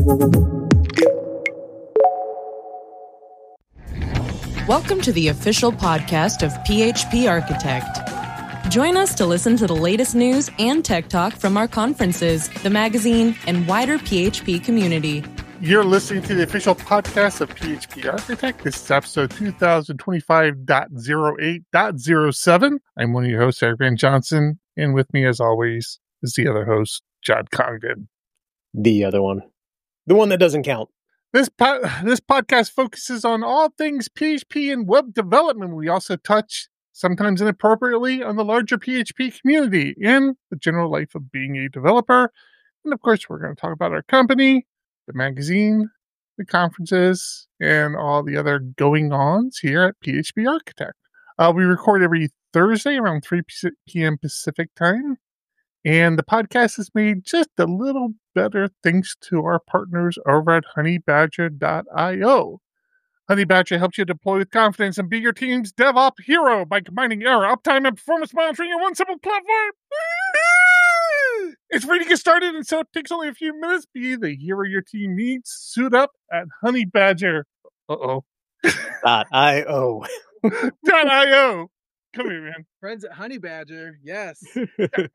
Welcome to the official podcast of PHP Architect. Join us to listen to the latest news and tech talk from our conferences, the magazine, and wider PHP community. You're listening to the official podcast of PHP Architect. This is episode 2025.08.07. I'm one of your hosts, Eric Van Johnson, and with me, as always, is the other host, John Congdon. The other one. The one that doesn't count. This podcast focuses on all things PHP and web development. We also touch, sometimes inappropriately, on the larger PHP community and the general life of being a developer. And of course, we're going to talk about our company, the magazine, the conferences, and all the other going-ons here at PHP Architect. We record every Thursday around 3 p.m. Pacific time. And the podcast is made just a little better thanks to our partners over at honeybadger.io. Honey Badger helps you deploy with confidence and be your team's DevOps hero by combining error, uptime, and performance monitoring in one simple platform. It's free to get started, and so it takes only a few minutes. Be the hero your team needs. Suit up at Honey Badger. .io. .io. Come here, man. Friends at Honey Badger, yes. Look,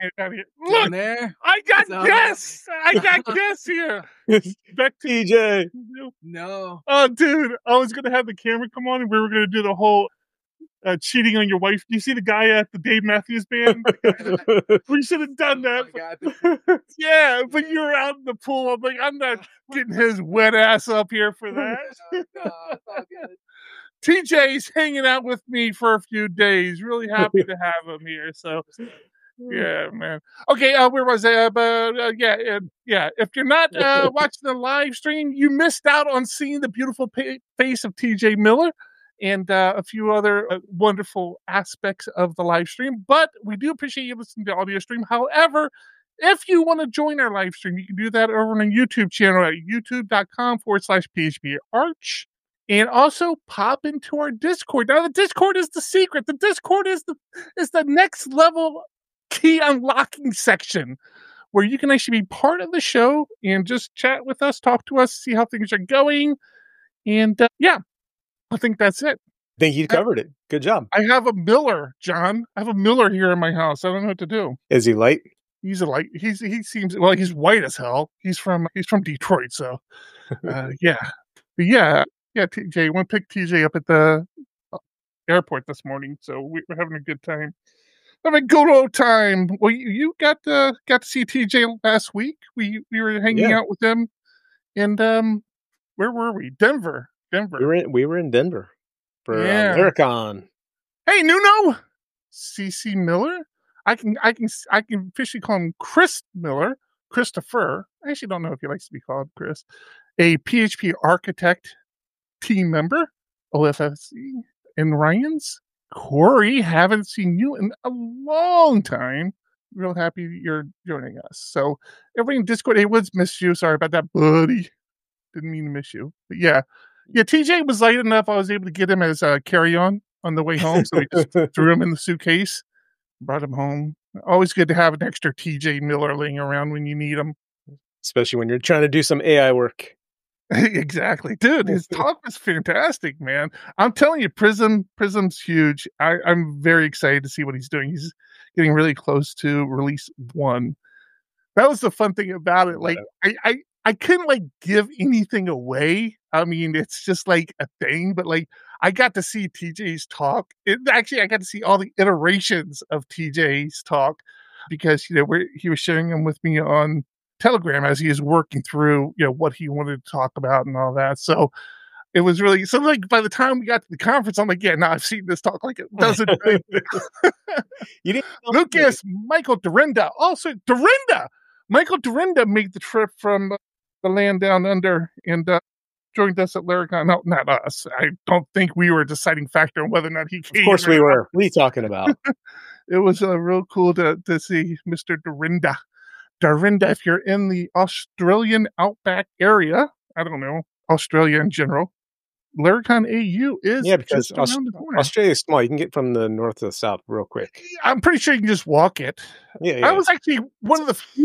there. I got guests. I got guests here. Back to TJ. No. Oh, dude, I was gonna have the camera come on, and we were gonna do the whole cheating on your wife. You see the guy at the Dave Matthews Band? We should have done that. Yeah, but you were out in the pool. I'm like, I'm not getting his wet ass up here for that. No, it's all good. TJ's hanging out with me for a few days. Really happy to have him here. So, yeah, man. Okay, where was I? Yeah. If you're not watching the live stream, you missed out on seeing the beautiful face of TJ Miller and a few other wonderful aspects of the live stream. But we do appreciate you listening to the audio stream. However, if you want to join our live stream, you can do that over on our YouTube channel at youtube.com/PHPArch. And also pop into our Discord. Now, the Discord is the secret. The Discord is the next level key unlocking section where you can actually be part of the show and just chat with us, talk to us, see how things are going. And I think that's it. I think you covered it. Good job. I have a Miller, John. I have a Miller here in my house. I don't know what to do. Is he light? He's a light. He seems, well, he's white as hell. He's from Detroit. So, yeah. But yeah. Yeah, TJ, want to pick TJ up at the airport this morning, so we're having a good time. Having a good old time. Well, you got to see TJ last week. We were hanging out with him, and where were we? Denver. We were in Denver for Laracon. Hey, Nuno, CC Miller. I can officially call him Chris Miller, Christopher. I actually don't know if he likes to be called Chris. A PHP Architect team member, OFFC, and Ryan's. Corey, haven't seen you in a long time. Real happy you're joining us. So, everybody in Discord, hey, Woods, missed you. Sorry about that, buddy. Didn't mean to miss you. But yeah, TJ was light enough. I was able to get him as a carry-on the way home. So, we just threw him in the suitcase, brought him home. Always good to have an extra TJ Miller laying around when you need him. Especially when you're trying to do some AI work. Exactly. Dude, his talk was fantastic, man. I'm telling you, Prism's huge. I'm very excited to see what he's doing. He's getting really close to release 1. That was the fun thing about it. Like, I couldn't, like, give anything away. I mean, it's just, like, a thing. But, like, I got to see TJ's talk. I got to see all the iterations of TJ's talk because, he was sharing them with me on Telegram as he is working through, what he wanted to talk about and all that. So it was really, so like by the time we got to the conference, I'm like, I've seen this talk. Like, it doesn't. You didn't Lucas, Michael Dorinda. Also, Michael Dorinda made the trip from the land down under and joined us at Laracon. No, not us. I don't think we were a deciding factor on whether or not he came. Of course we were. What are you talking about? It was real cool to see Mr. Dorinda. Dorinda, if you're in the Australian outback area, I don't know, Australia in general, Laracon AU is because Australia is small. You can get from the north to the south real quick. I'm pretty sure you can just walk it. Yeah. I was actually one of the few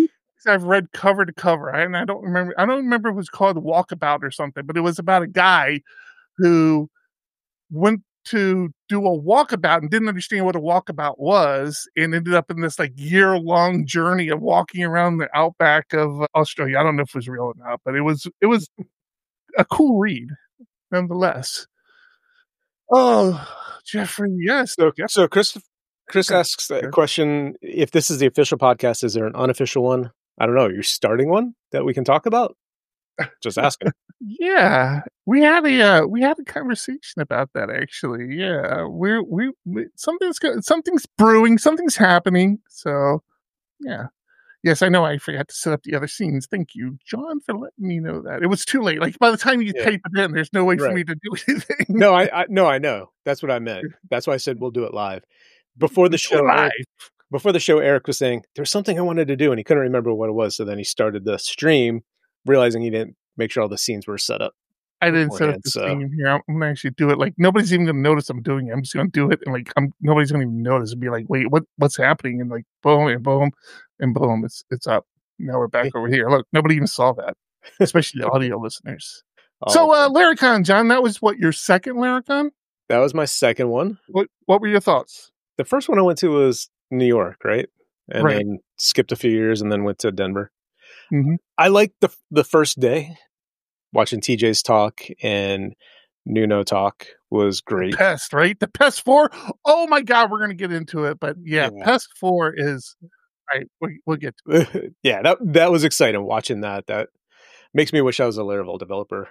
books I've read cover to cover, and I don't remember if it was called Walkabout or something, but it was about a guy who went to do a walkabout and didn't understand what a walkabout was, and ended up in this like year-long journey of walking around the outback of Australia. I don't know if it was real or not, but it was a cool read nonetheless. Oh, Jeffrey, yes. So Chris asks a question: if this is the official podcast, is there an unofficial one? I don't know. You're starting one that we can talk about? Just asking. Yeah, we had a conversation about that actually. Yeah, we something's brewing, something's happening. So, yeah. Yes, I know I forgot to set up the other scenes. Thank you, John, for letting me know that. It was too late. Like by the time you tape it in, there's no way for me to do anything. No, I know. That's what I meant. That's why I said we'll do it live. Before the show, Eric was saying there's something I wanted to do, and he couldn't remember what it was. So then he started the stream, realizing he didn't make sure all the scenes were set up. I didn't set up the scene here. I'm gonna actually do it. Like nobody's even gonna notice I'm doing it. I'm just gonna do it, and like nobody's gonna even notice and be like, "Wait, what's happening?" And like, boom, and boom, and boom, it's up. Now we're back over here. Look, nobody even saw that, especially the audio listeners. So, Laracon, John, that was what, your second Laracon? That was my second one. What were your thoughts? The first one I went to was New York, right? And then skipped a few years and then went to Denver. Mm-hmm. I liked the first day. Watching TJ's talk and Nuno talk was great. The Pest, right? The Pest 4. Oh my God, we're going to get into it. But yeah, Pest 4 is, right, we'll get to it. Yeah, that was exciting watching that. That makes me wish I was a Laravel developer.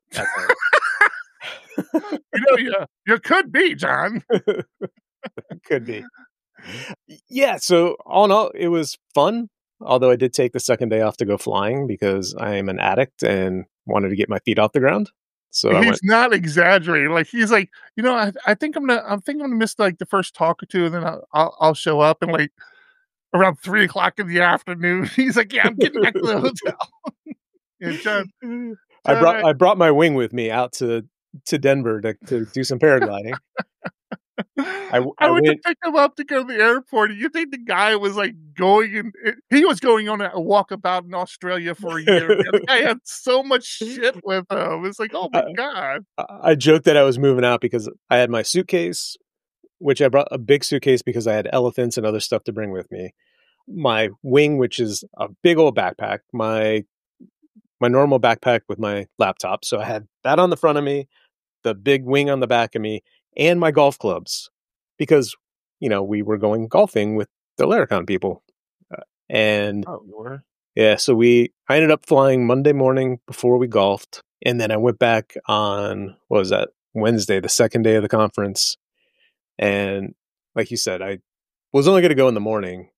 You could be, John. Could be. Yeah, so all in all, it was fun. Although I did take the second day off to go flying because I am an addict and wanted to get my feet off the ground. So he's not exaggerating. Like he's like, I think I'm gonna miss like the first talk or two, and then I'll show up, and like around 3:00 in the afternoon, he's like, yeah, I'm getting back to the hotel. Yeah, John, I brought my wing with me out to Denver to do some paragliding. I went to pick him up to go to the airport, and you think the guy was like he was going on a walkabout in Australia for a year. The guy had so much shit with him. It's like, oh my God. I joked that I was moving out because I had my suitcase, which I brought a big suitcase because I had elephants and other stuff to bring with me. My wing, which is a big old backpack, my normal backpack with my laptop. So I had that on the front of me, the big wing on the back of me, and my golf clubs, because we were going golfing with the Laracon people, and so I ended up flying Monday morning before we golfed, and then I went back on Wednesday, the second day of the conference, and like you said, I was only going to go in the morning.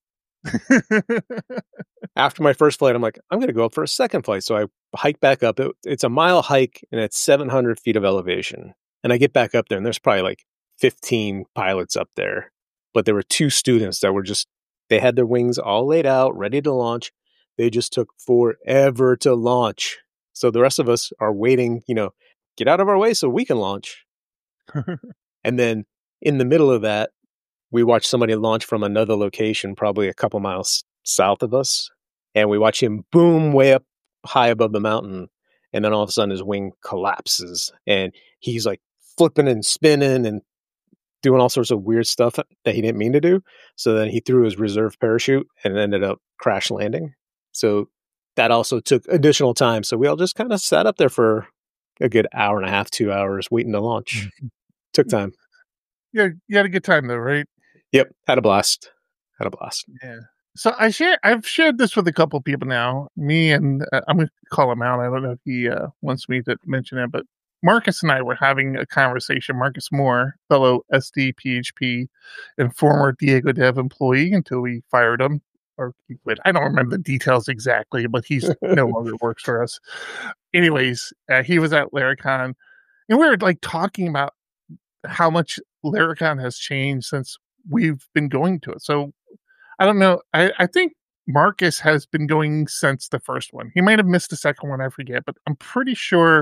After my first flight, I'm like, I'm going to go up for a second flight, so I hike back up. It's a mile hike, and it's 700 feet of elevation. And I get back up there, and there's probably like 15 pilots up there. But there were 2 students that were they had their wings all laid out, ready to launch. They just took forever to launch. So the rest of us are waiting, get out of our way so we can launch. And then in the middle of that, we watched somebody launch from another location, probably a couple miles south of us. And we watch him boom way up high above the mountain. And then all of a sudden his wing collapses and he's like flipping and spinning and doing all sorts of weird stuff that he didn't mean to do. So then he threw his reserve parachute and ended up crash landing. So that also took additional time. So we all just kind of sat up there for a good hour and a half, 2 hours waiting to launch. Took time. Yeah, you had a good time though, right? Yep. Had a blast. Yeah. So I've shared this with a couple people now. Me and I'm going to call him out. I don't know if he wants me to mention it, but Marcus and I were having a conversation. Marcus Moore, fellow SD PHP and former Diego Dev employee until we fired him or he quit. I don't remember the details exactly, but he's no longer works for us. Anyways, he was at Laracon, and we were like talking about how much Laracon has changed since we've been going to it. So I don't know. I think Marcus has been going since the first one. He might have missed the second one, I forget, but I'm pretty sure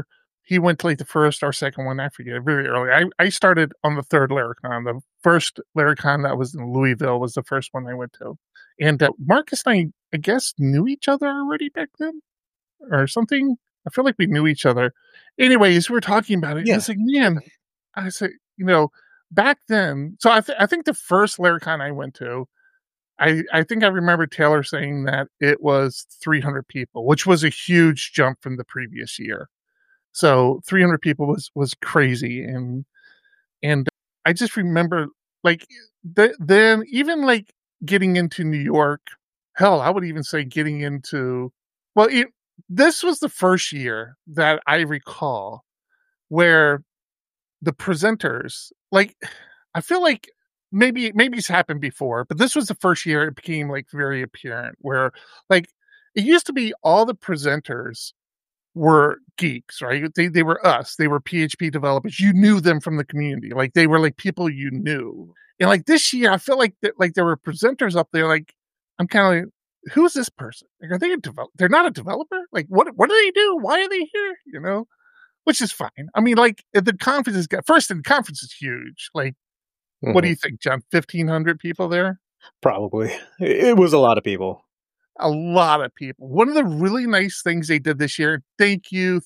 he went to like the first or second one. I forget. Very early. I started on the third Laracon. The first Laracon that was in Louisville was the first one I went to. And Marcus and I guess, knew each other already back then or something. I feel like we knew each other. Anyways, we were talking about it. Yeah. And it's like, man, I said, back then. So I think the first Laracon I went to, I think I remember Taylor saying that it was 300 people, which was a huge jump from the previous year. So 300 people was crazy. And I just remember like then even like getting into New York, hell, I would even say getting into, well, this was the first year that I recall where the presenters, like, I feel like maybe it's happened before, but this was the first year it became like very apparent where like it used to be all the presenters were geeks, right? They were us. They were PHP developers. You knew them from the community. Like they were like people you knew. And like this year, I feel like like there were presenters up there. Like I'm kind of like, who's this person? Like, are they a developer? They're not a developer. Like what do they do? Why are they here? Which is fine. I mean, like the conference the conference is huge. Like, what do you think, John? 1,500 people there? Probably. It was a lot of people. A lot of people. One of the really nice things they did this year, thank you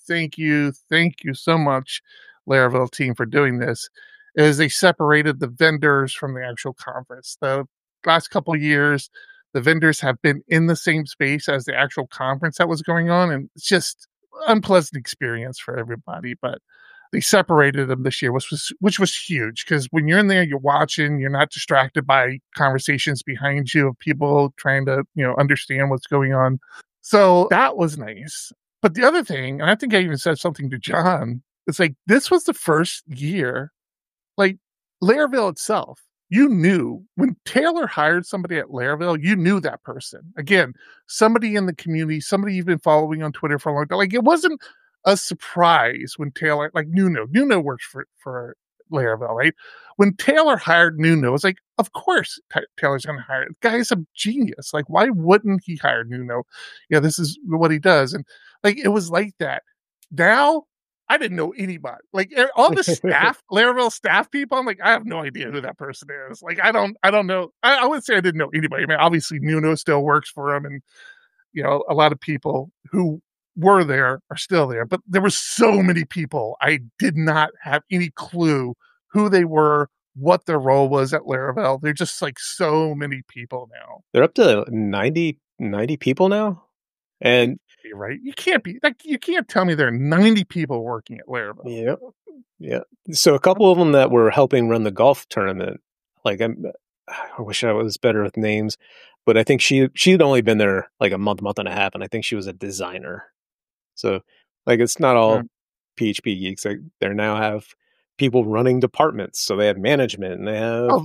so much, Laravel team, for doing this, is they separated the vendors from the actual conference. The last couple of years, the vendors have been in the same space as the actual conference that was going on, and it's just unpleasant experience for everybody, but they separated them this year, which was huge, because when you're in there, you're watching, you're not distracted by conversations behind you of people trying to, understand what's going on. So that was nice. But the other thing, and I think I even said something to John, it's like, this was the first year, like Laravel itself, you knew when Taylor hired somebody at Laravel, you knew that person. Again, somebody in the community, somebody you've been following on Twitter for a long time. Like, it wasn't a surprise when Taylor, like Nuno works for Laravel, right? When Taylor hired Nuno, it was like, of course Taylor's going to hire it. The guy's a genius. Like, why wouldn't he hire Nuno? Yeah, this is what he does. And like, it was like that. Now, I didn't know anybody. Like all the staff, Laravel staff people, I'm like, I have no idea who that person is. Like, I don't know. I would say I didn't know anybody. I mean, obviously Nuno still works for him, and a lot of people who were there are still there. But there were so many people I did not have any clue who they were, what their role was at Laravel. They're just like so many people now. They're up to 90 people now, and right, you can't tell me there are 90 people working at Laravel. Yeah. So a couple of them that were helping run the golf tournament. Like I wish I was better with names, but I think she'd only been there like a month and a half, and I think she was a designer. So like it's not all PHP geeks. Like they now have people running departments, so they have management and they have.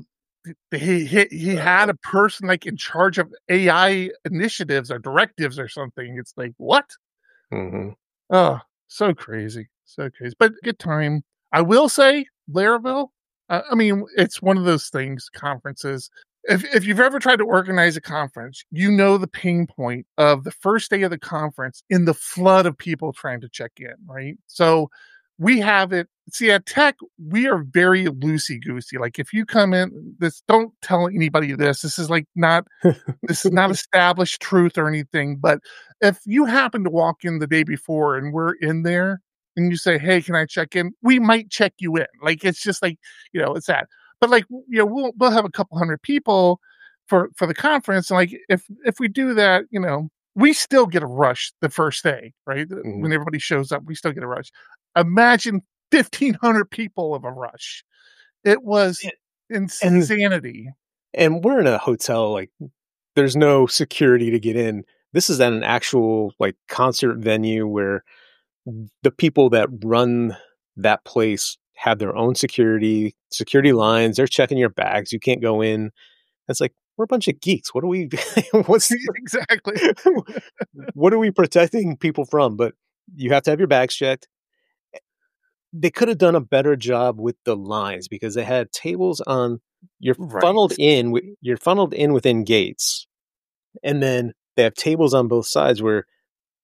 He had a person like in charge of AI initiatives or directives or something. It's like, what? Mm-hmm. Oh, so crazy. But good time. I will say, Laravel, I mean, it's one of those things, conferences. If you've ever tried to organize a conference, you know the pain point of the first day of the conference in the flood of people trying to check in, right? So we have it. See, at Tech, we are very loosey-goosey. Like, if you come in, don't tell anybody this. This is not established truth or anything. But if you happen to walk in the day before and we're in there and you say, hey, can I check in? We might check you in. Like, it's just like, it's that. But like, we'll have a couple hundred people for the conference. And like, if we do that, we still get a rush the first day, right? Mm-hmm. When everybody shows up, we still get a rush. Imagine 1,500 people of a rush. It was insanity. And we're in a hotel, like there's no security to get in. This is at an actual like concert venue where the people that run that place have their own security lines. They're checking your bags. You can't go in. It's like, we're a bunch of geeks. What are we, exactly. What are we protecting people from? But you have to have your bags checked. They could have done a better job with the lines, because they had tables on, you're funneled in within gates. And then they have tables on both sides where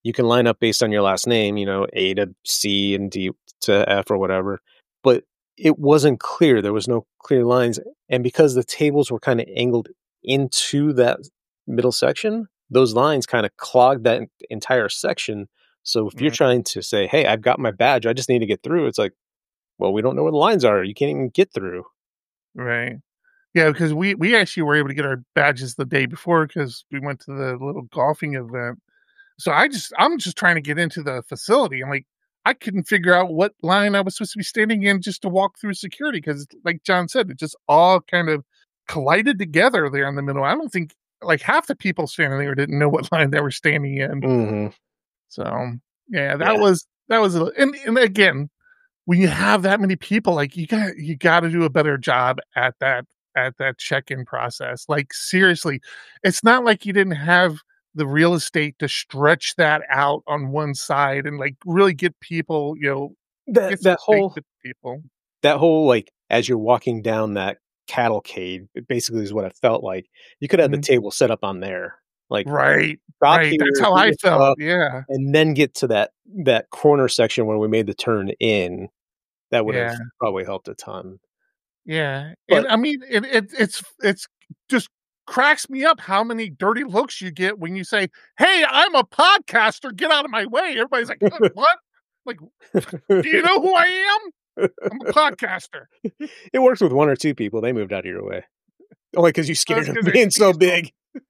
You can line up based on your last name, A to C and D to F or whatever. But it wasn't clear. There was no clear lines. And because the tables were kind of angled into that middle section, those lines kind of clogged that entire section. So if you're trying to say, hey, I've got my badge, I just need to get through, it's like, well, we don't know where the lines are. You can't even get through. Right. Yeah, because we actually were able to get our badges the day before because we went to the little golfing event. So I'm just trying to get into the facility. I'm like, I couldn't figure out what line I was supposed to be standing in just to walk through security because, like John said, it just all kind of collided together there in the middle. I don't think like half the people standing there didn't know what line they were standing in. Mm-hmm. So that was and again, when you have that many people, like you got to do a better job at that check-in process. Like seriously, it's not like you didn't have the real estate to stretch that out on one side and like really get people, that whole people. That whole like as you're walking down that cavalcade, it basically is what it felt like. You could have the table set up on there, like right. Here, that's how I felt. Yeah, and then get to that corner section where we made the turn in. That would have probably helped a ton. Yeah, but, and I mean, it's just cracks me up how many dirty looks you get when you say, "Hey, I'm a podcaster. Get out of my way." Everybody's like, "What? Like, do you know who I am? I'm a podcaster." It works with one or two people. They moved out of your way. Only because you scared them being so big.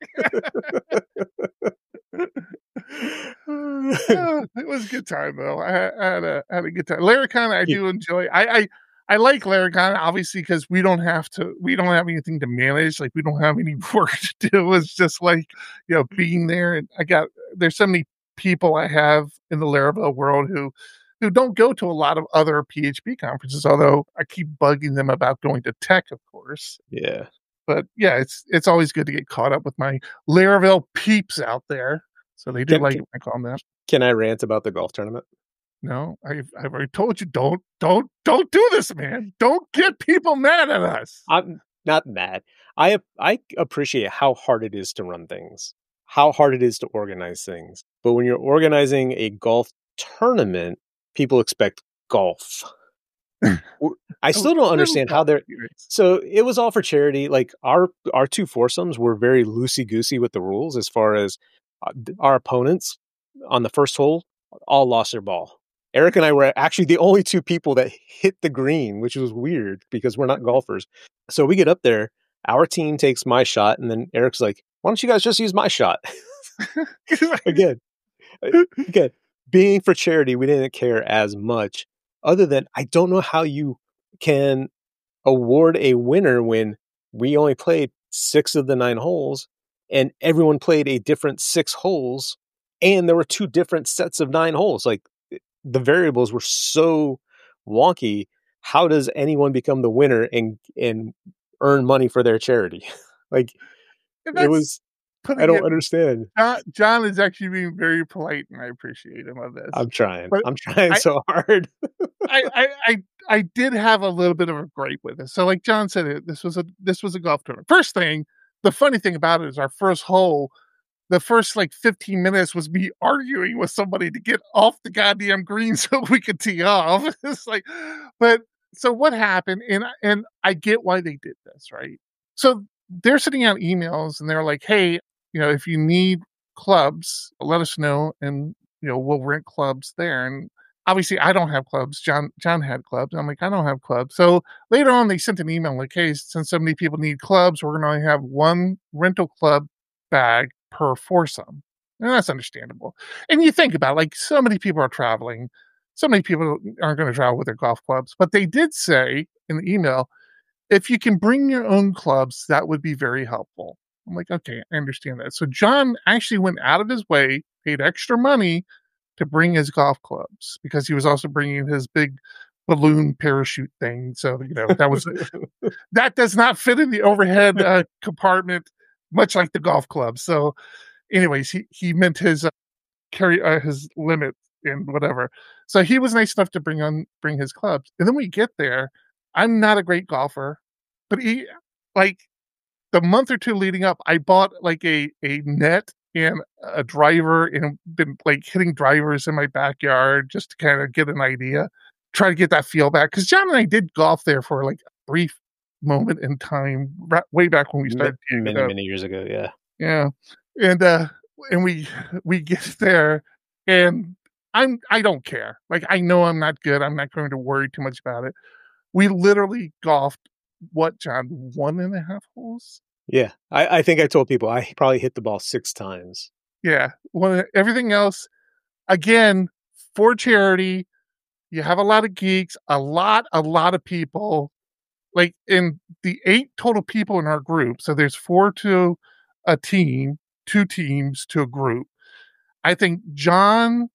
It was a good time though. I had a good time. Laracon, I do enjoy. I like Laracon obviously because we don't have anything to manage. Like we don't have any work to do. It's just like being there. And there's so many people I have in the Laravel world who don't go to a lot of other PHP conferences. Although I keep bugging them about going to Tech, of course. Yeah. But yeah, it's always good to get caught up with my Laravel peeps out there. So they do like I call them that. Can I rant about the golf tournament? No, I've already told you don't do this, man. Don't get people mad at us. I'm not mad. I appreciate how hard it is to run things, how hard it is to organize things. But when you're organizing a golf tournament, people expect golf. I still don't understand how they're. So it was all for charity. Like our two foursomes were very loosey-goosey with the rules as far as our opponents on the first hole all lost their ball. Eric and I were actually the only two people that hit the green, which was weird because we're not golfers. So we get up there, our team takes my shot, and then Eric's like, why don't you guys just use my shot? Again, being for charity, we didn't care as much. Other than, I don't know how you can award a winner when we only played 6 of the 9 holes and everyone played a different 6 holes and there were 2 different sets of 9 holes. Like the variables were so wonky. How does anyone become the winner and earn money for their charity? Like it was, I don't understand. John is actually being very polite, and I appreciate him on this. I'm trying so hard. I did have a little bit of a gripe with it. So, like John said, this was a golf tournament. First thing, the funny thing about it is our first hole, the first like 15 minutes was me arguing with somebody to get off the goddamn green so we could tee off. It's like, but so what happened? And I get why they did this, right? So they're sending out emails and they're like, hey, if you need clubs, let us know, and we'll rent clubs there. And obviously, I don't have clubs. John had clubs. I'm like, I don't have clubs. So later on, they sent an email like, hey, since so many people need clubs, we're going to only have 1 rental club bag per foursome. And that's understandable. And you think about it, like so many people are traveling. So many people aren't going to travel with their golf clubs. But they did say in the email, if you can bring your own clubs, that would be very helpful. I'm like, okay, I understand that. So John actually went out of his way, paid extra money to bring his golf clubs because he was also bringing his big balloon parachute thing. So, that does not fit in the overhead compartment, much like the golf club. So anyways, he meant his his limit and whatever. So he was nice enough to bring his clubs. And then we get there. I'm not a great golfer, but the month or two leading up, I bought like a net and a driver, and been like hitting drivers in my backyard just to kind of get an idea, try to get that feel back. Because John and I did golf there for like a brief moment in time, way back when we started. Many years ago, yeah. Yeah, and we get there, and I don't care. Like, I know I'm not good. I'm not going to worry too much about it. We literally golfed, what, John, 1.5 holes? Yeah, I think I told people I probably hit the ball 6 times. Yeah, everything else, again, for charity. You have a lot of geeks, a lot of people. Like, in the 8 total people in our group, so there's 4 to a team, 2 teams to a group. I think John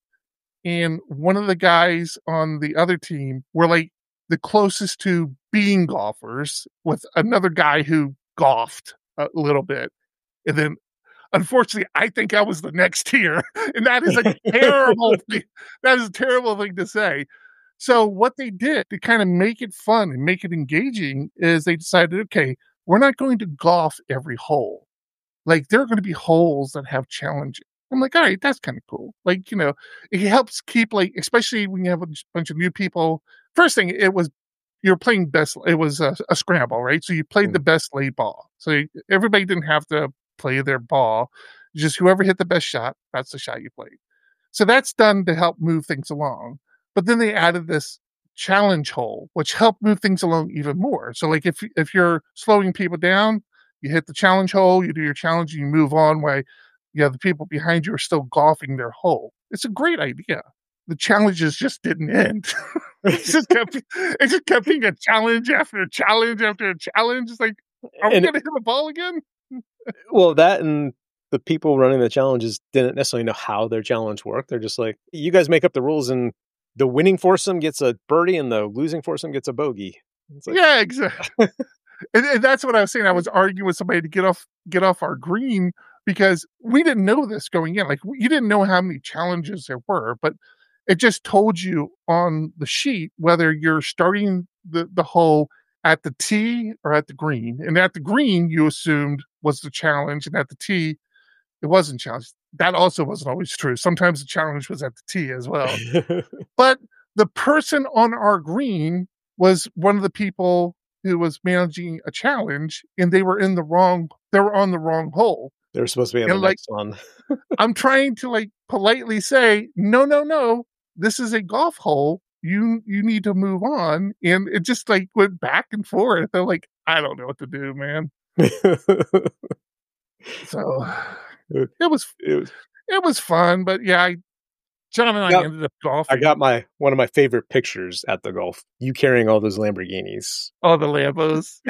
and one of the guys on the other team were like the closest to being golfers, with another guy who golfed a little bit. And then, unfortunately, I think I was the next tier. And that is a terrible thing. That is a terrible thing to say. So what they did to kind of make it fun and make it engaging is they decided, okay, we're not going to golf every hole. Like, there are going to be holes that have challenges. I'm like, all right, that's kind of cool. Like, it helps keep, like, especially when you have a bunch of new people. First thing, you're playing it was a scramble, right? So you played the best laid ball. So everybody didn't have to play their ball. Just whoever hit the best shot, that's the shot you played. So that's done to help move things along. But then they added this challenge hole, which helped move things along even more. So, like, if you're slowing people down, you hit the challenge hole, you do your challenge, and you move on while the people behind you are still golfing their hole. It's a great idea. The challenges just didn't end. it just kept being a challenge after a challenge after a challenge. It's like, are we going to hit the ball again? Well, that and the people running the challenges didn't necessarily know how their challenge worked. They're just like, you guys make up the rules, and the winning foursome gets a birdie and the losing foursome gets a bogey. Like, yeah, exactly. and that's what I was saying. I was arguing with somebody to get off our green because we didn't know this going in. Like, you didn't know how many challenges there were, but it just told you on the sheet whether you're starting the hole at the tee or at the green. And at the green, you assumed was the challenge, and at the tee, it wasn't challenge. That also wasn't always true. Sometimes the challenge was at the tee as well. But the person on our green was one of the people who was managing a challenge, and they were on the wrong hole. They were supposed to be on the next one. I'm trying to, like, politely say, no. This is a golf hole. You need to move on. And it just, like, went back and forth. They're like, I don't know what to do, man. So it was fun, but yeah, John and I ended up golfing. I got one of my favorite pictures at the golf. You carrying all those Lamborghinis. Oh, the Lambos.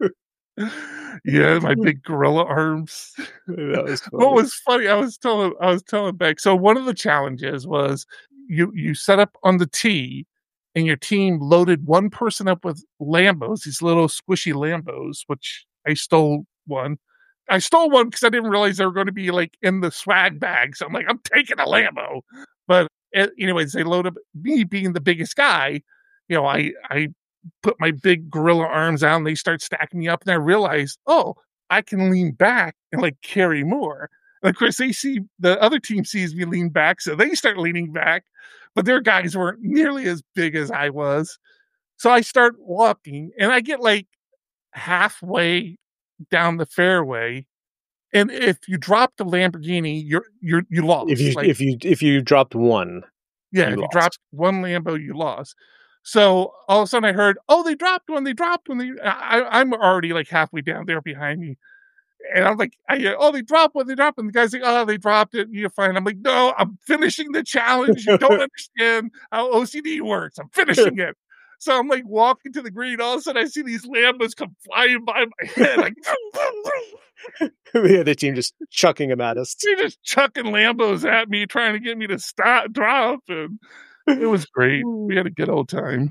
Yeah, my big gorilla arms. That was funny. What was funny, I was telling Beck. So one of the challenges was you set up on the tee, and your team loaded one person up with Lambos, these little squishy Lambos, which I stole one. I stole one because I didn't realize they were going to be, like, in the swag bag. So I'm like, I'm taking a Lambo. But anyways, they load up, me being the biggest guy. I put my big gorilla arms out, and they start stacking me up. And I realized, I can lean back and, like, carry more. And of course, the other team sees me lean back, so they start leaning back. But their guys weren't nearly as big as I was. So I start walking, and I get, like, halfway down the fairway, and if you drop the Lamborghini, you lost. If you dropped one, if you dropped one Lambo, you lost. So all of a sudden, I heard, they dropped one. I'm already, like, halfway down there behind me, and I'm like, they dropped one. And the guy's like, they dropped it. You're fine. I'm like, no, I'm finishing the challenge. You don't understand how OCD works. I'm finishing it. So I'm, like, walking to the green. All of a sudden, I see these Lambos come flying by my head. Like, the other team just chucking them at us. They're just chucking Lambos at me, trying to get me to drop. And it was great. We had a good old time.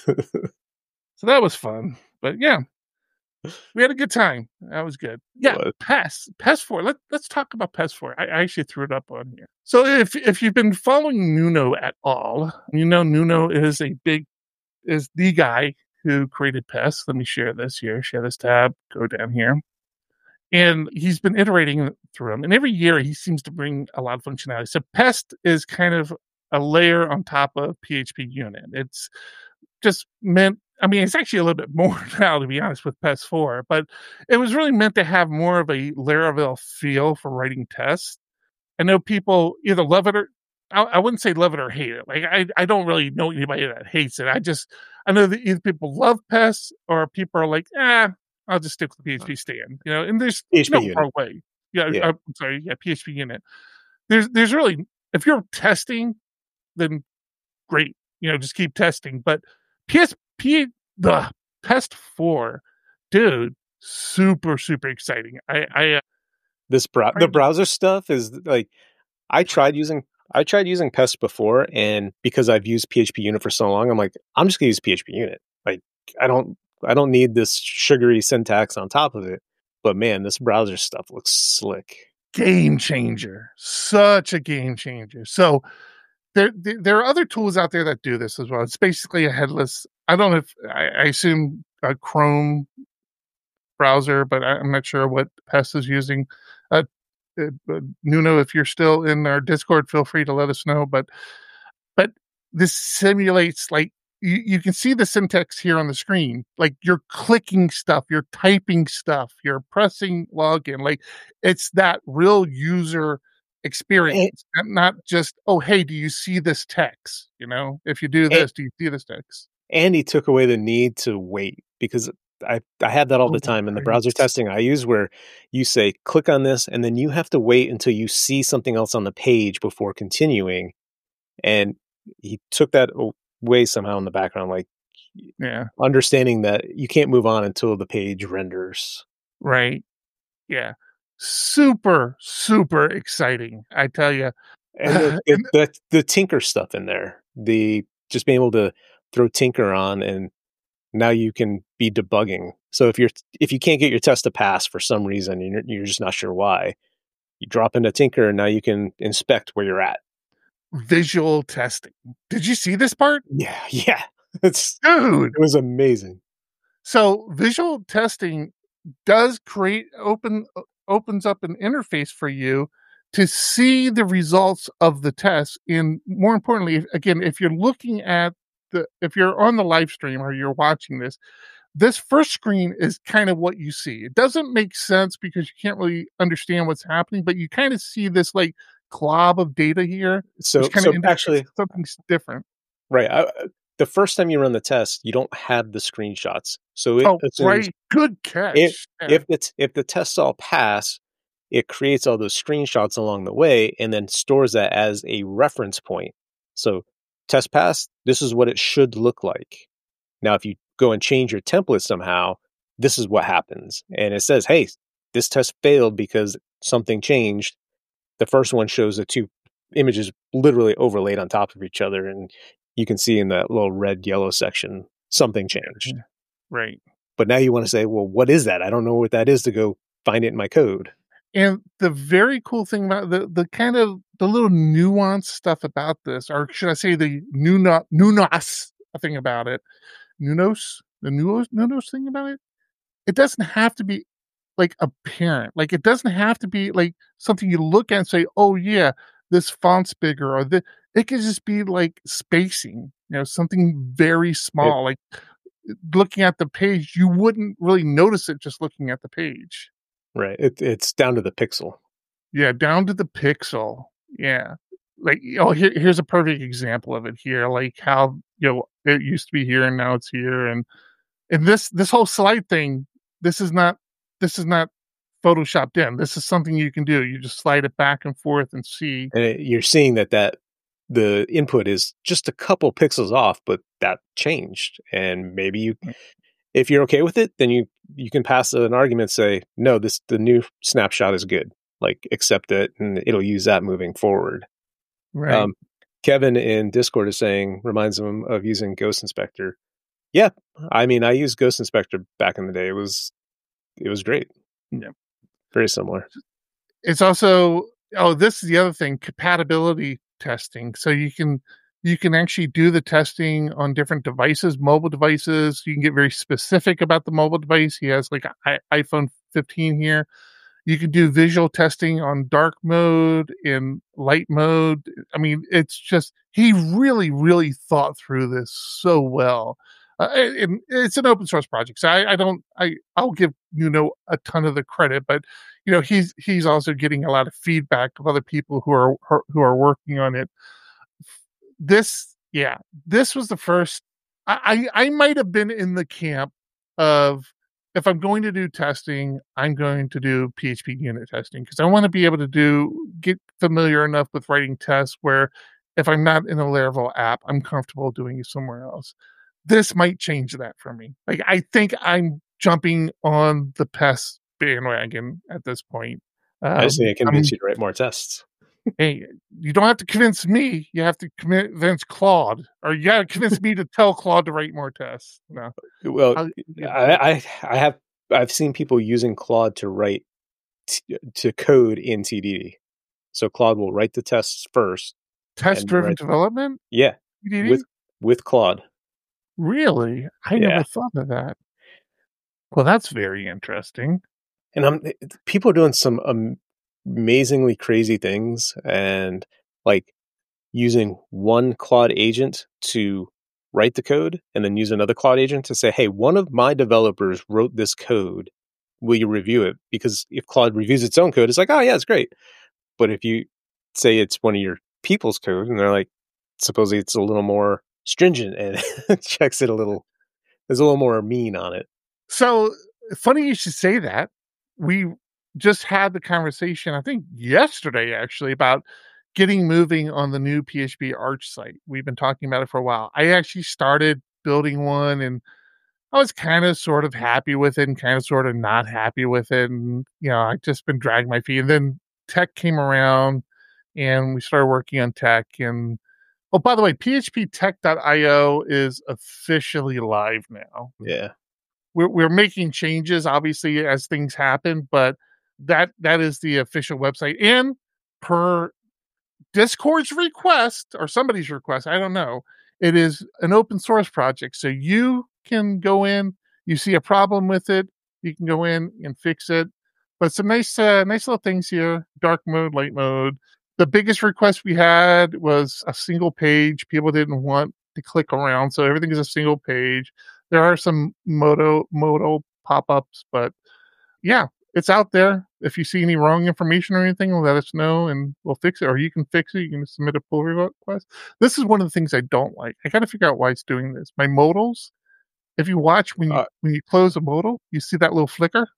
So that was fun. But yeah, we had a good time. That was good. Yeah, PES 4. Let's talk about PES 4. I actually threw it up on here. So if you've been following Nuno at all, Nuno is the guy who created PES. Let me share this here. Share this tab. Go down here. And he's been iterating through them. And every year he seems to bring a lot of functionality. So Pest is kind of a layer on top of PHP Unit. It's just meant, I mean, it's actually a little bit more now, to be honest, with Pest 4, but it was really meant to have more of a Laravel feel for writing tests. I know people either love it or, I wouldn't say love it or hate it. Like, I don't really know anybody that hates it. I know that either people love Pest or people are like, I'll just stick with the PHP stand, and there's PHP no Unit. wrong way. Yeah, Yeah. I'm sorry. Yeah, PHP Unit. There's really, if you're testing, then great. Just keep testing. But the Pest 4, dude, super, super exciting. The browser stuff is like, I tried using Pest before, and because I've used PHP Unit for so long, I'm like, I'm just gonna use PHP Unit. Like, I don't need this sugary syntax on top of it. But man, this browser stuff looks slick. Game changer. Such a game changer. So there are other tools out there that do this as well. It's basically a headless, I don't know if, I assume a Chrome browser, but I'm not sure what Pest is using. Nuno, if you're still in our Discord, feel free to let us know. But this simulates, like, you can see the syntax here on the screen. Like, you're clicking stuff, you're typing stuff, you're pressing login. Like, it's that real user experience, not just, oh, hey, do you see this text? If you do this, do you see this text? And he took away the need to wait, because I have that all the time in the browser testing I use, where you say, click on this, and then you have to wait until you see something else on the page before continuing. And he took that away somehow in the background, like, understanding that you can't move on until the page renders. Right. Yeah. Super, super exciting, I tell you. And the Tinker stuff in there, just being able to throw Tinker on, and now you can be debugging. So if you can't get your test to pass for some reason, you're just not sure why, you drop into Tinker, and now you can inspect where you're at. Visual testing. Did you see this part? Yeah. Dude, it was amazing. So visual testing does opens up an interface for you to see the results of the test. And more importantly, again, if you're looking at if you're on the live stream or you're watching this first screen is kind of what you see. It doesn't make sense because you can't really understand what's happening, but you kind of see this like glob of data here. So actually, something's different. Right. The first time you run the test, you don't have the screenshots. So it assumes, right. Good catch. If the tests all pass, it creates all those screenshots along the way and then stores that as a reference point. So test pass, this is what it should look like. Now, if you go and change your template somehow, this is what happens. And it says, hey, this test failed because something changed. The first one shows the two images literally overlaid on top of each other, and you can see in that little red yellow section something changed. Right. But now you want to say, well, what is that? I don't know what that is, to go find it in my code. And the very cool thing about the kind of the little nuanced stuff about this, or should I say the nunos thing about it, the nunos thing about it, it doesn't have to be like apparent. Like, it doesn't have to be like something you look at and say, oh yeah, this font's bigger, or it could just be like spacing, something very small. Like looking at the page, you wouldn't really notice it just looking at the page. Right. It's down to the pixel. Yeah, down to the pixel. Yeah. Like, here's a perfect example of it here. Like how, it used to be here and now it's here. And this whole slide thing, this is not photoshopped in. This is something you can do. You just slide it back and forth and see. And you're seeing that the input is just a couple pixels off, but that changed. And maybe if you're okay with it, then you can pass an argument, say, no, the new snapshot is good. Like, accept it, and it'll use that moving forward. Right. Kevin in Discord is saying, reminds him of using Ghost Inspector. Yeah. I mean, I used Ghost Inspector back in the day. It was great. Yeah. Very similar. It's also, this is the other thing, compatibility testing. So you can actually do the testing on different devices, mobile devices. You can get very specific about the mobile device. He has like an iPhone 15 here. You can do visual testing on dark mode and light mode. I mean, it's just, he really, really thought through this so well. And it's an open source project, so I'll give a ton of the credit, but he's also getting a lot of feedback of other people who are working on it. This was the first. I might have been in the camp of, if I'm going to do testing, I'm going to do PHP unit testing, because I want to be able to get familiar enough with writing tests where if I'm not in a Laravel app, I'm comfortable doing it somewhere else. This might change that for me. Like, I think I'm jumping on the PES bandwagon at this point. I just need to convince you to write more tests. Hey, you don't have to convince me. You have to convince Claude, or you got to convince me to tell Claude to write more tests. No. Well, I've seen people using Claude to write to code in TDD. So Claude will write the tests first. Test-driven development? Yeah, TDD? with Claude. Really? I never thought of that. Well, that's very interesting. And people are doing some amazingly crazy things, and like using one Claude agent to write the code and then use another Claude agent to say, hey, one of my developers wrote this code. Will you review it? Because if Claude reviews its own code, it's like, oh yeah, it's great. But if you say it's one of your people's code and they're like, supposedly it's a little more stringent and checks it there's a little more mean on it. So funny you should say that. We just had the conversation, I think yesterday actually, about getting moving on the new PHP Arch site. We've been talking about it for a while. I actually started building one, and I was kind of sort of happy with it and kind of sort of not happy with it. And, I've just been dragging my feet. And then tech came around and we started working on tech. And, oh, by the way, phptech.io is officially live now. Yeah. We're making changes, obviously, as things happen, but that is the official website. And per Discord's request, or somebody's request, I don't know, it is an open source project. So you can go in, you see a problem with it, you can go in and fix it. But some nice little things here: dark mode, light mode. The biggest request we had was a single page. People didn't want to click around, so everything is a single page. There are some modal pop-ups, but yeah, it's out there. If you see any wrong information or anything, let us know and we'll fix it. Or you can fix it. You can submit a pull request. This is one of the things I don't like. I got to figure out why it's doing this. My modals, if you watch when you close a modal, you see that little flicker.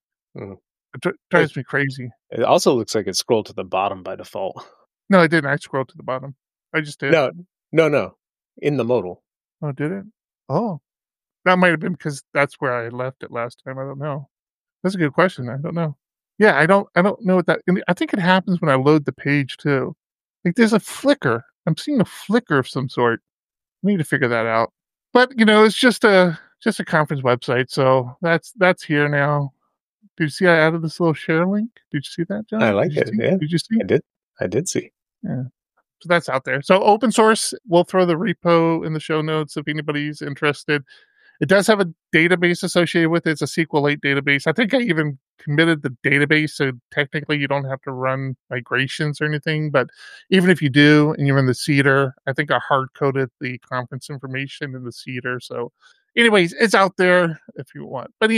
It drives me crazy. It also looks like it scrolled to the bottom by default. No, I didn't. I scrolled to the bottom. I just did. No. In the modal. Oh, did it? Oh. That might have been because that's where I left it last time. I don't know. That's a good question. I don't know. Yeah, I don't know what that. I think it happens when I load the page too. Like there's a flicker. I'm seeing a flicker of some sort. I need to figure that out. But it's just a conference website, so that's here now. Did you see I added this little share link? Did you see that, John? I like it. Yeah. Did you see? I did see. Yeah. So that's out there. So open source. We'll throw the repo in the show notes if anybody's interested. It does have a database associated with it. It's a SQLite database. I think I even committed the database, so technically you don't have to run migrations or anything. But even if you do, and you're in the Cedar, I think I hard-coded the conference information in the Cedar. So anyways, it's out there if you want. But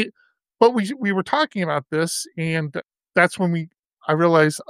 we were talking about this, and that's when I realized,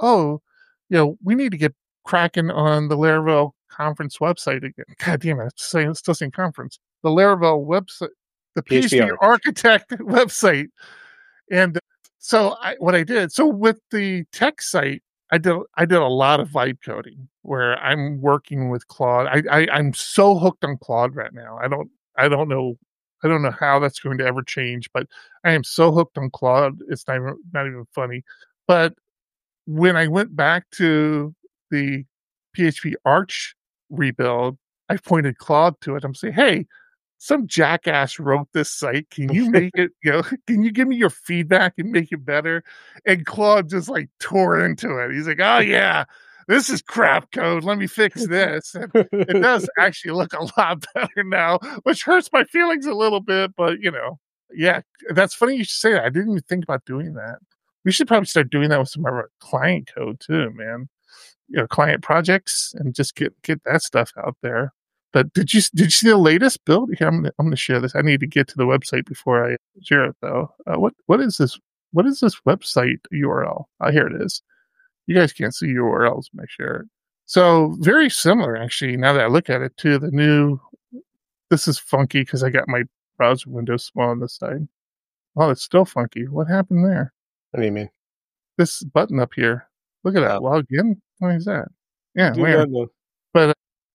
we need to get cracking on the Laravel conference website again. God damn it, it's still saying conference. The Laravel website. The PHP Architect website. And so what I did, with the tech site, I did a lot of vibe coding where I'm working with Claude. I'm so hooked on Claude right now. I don't know how that's going to ever change, but I am so hooked on Claude. It's not even funny. But when I went back to the PHP Arch rebuild, I pointed Claude to it. I'm saying, hey, some jackass wrote this site. Can you make it, can you give me your feedback and make it better? And Claude just tore into it. He's like, oh yeah, this is crap code. Let me fix this. And it does actually look a lot better now, which hurts my feelings a little bit, but yeah, that's funny you should say that. I didn't even think about doing that. We should probably start doing that with some of our client code too, man. Client projects, and just get that stuff out there. But did you see the latest build? Here, I'm gonna share this. I need to get to the website before I share it, though. What is this? What is this website URL? Here it is. You guys can't see URLs when I share it. So very similar, actually. Now that I look at it, to the new. This is funky because I got my browser window small on this side. Oh, it's still funky. What happened there? What do you mean? This button up here. Look at that. Log in. What is that? Yeah, weird. But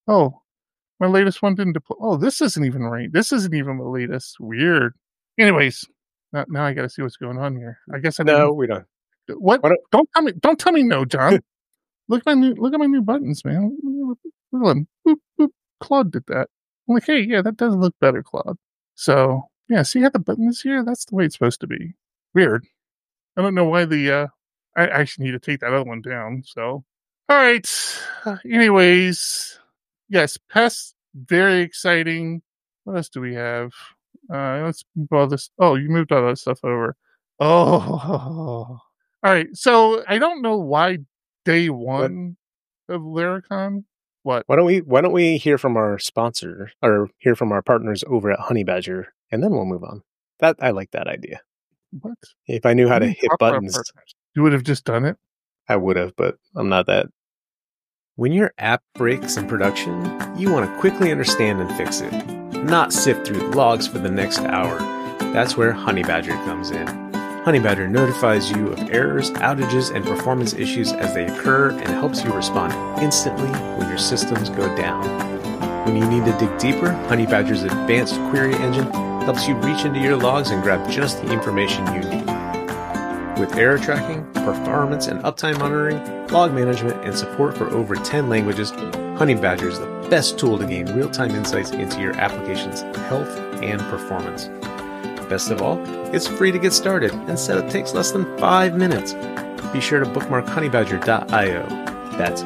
my latest one didn't deploy. Oh, this isn't even right. This isn't even the latest. Weird. Anyways, now I got to see what's going on here. I guess I no, we don't. What? Don't tell me no, John. Look at my new buttons, man. Look at them. Boop, boop. Claude did that. I'm like, hey, yeah, that does look better, Claude. So yeah, see how the button is here? That's the way it's supposed to be. Weird. I don't know why I actually need to take that other one down. So, all right. Anyways, yes, pests, very exciting. What else do we have? Let's move all this. Oh, you moved all that stuff over. Oh, all right. So I don't know why day one of Laracon. What? Why don't we hear from our sponsor or hear from our partners over at Honey Badger, and then we'll move on. That I like that idea. What? If I knew how to hit buttons, you would have just done it. I would have, but I'm not that. When your app breaks in production, you want to quickly understand and fix it, not sift through logs for the next hour. That's where Honey Badger comes in. Honey Badger notifies you of errors, outages, and performance issues as they occur and helps you respond instantly when your systems go down. When you need to dig deeper, Honey Badger's advanced query engine helps you reach into your logs and grab just the information you need. With error tracking, performance and uptime monitoring, log management, and support for over 10 languages, Honey Badger is the best tool to gain real-time insights into your application's health and performance. Best of all, it's free to get started, and setup takes less than 5 minutes. Be sure to bookmark honeybadger.io. That's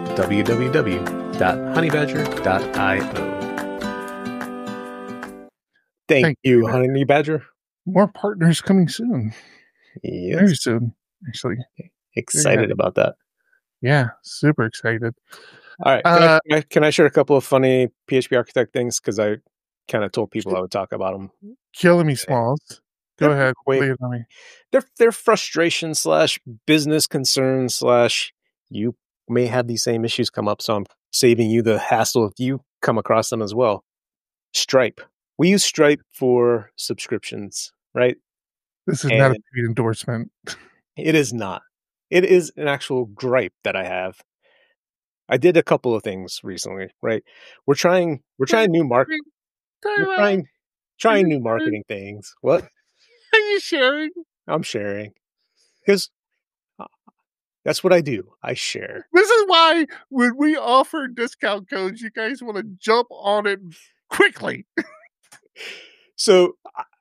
www.honeybadger.io. Thank you, Honey Badger. More partners coming soon. Yes. Very soon, actually. Excited about that. Yeah, super excited. All right. Can I share a couple of funny PHP Architect things? Because I kind of told people I would talk about them. Killing me, Smalls. Go ahead. Lay it on me. They're frustration / business concern / you may have these same issues come up, so I'm saving you the hassle if you come across them as well. Stripe. We use Stripe for subscriptions, right? This is not a paid endorsement. It is not. It is an actual gripe that I have. I did a couple of things recently, right? We're trying new marketing. We're trying new marketing things. What? Are you sharing? I'm sharing. Because that's what I do. I share. This is why when we offer discount codes, you guys want to jump on it quickly. So,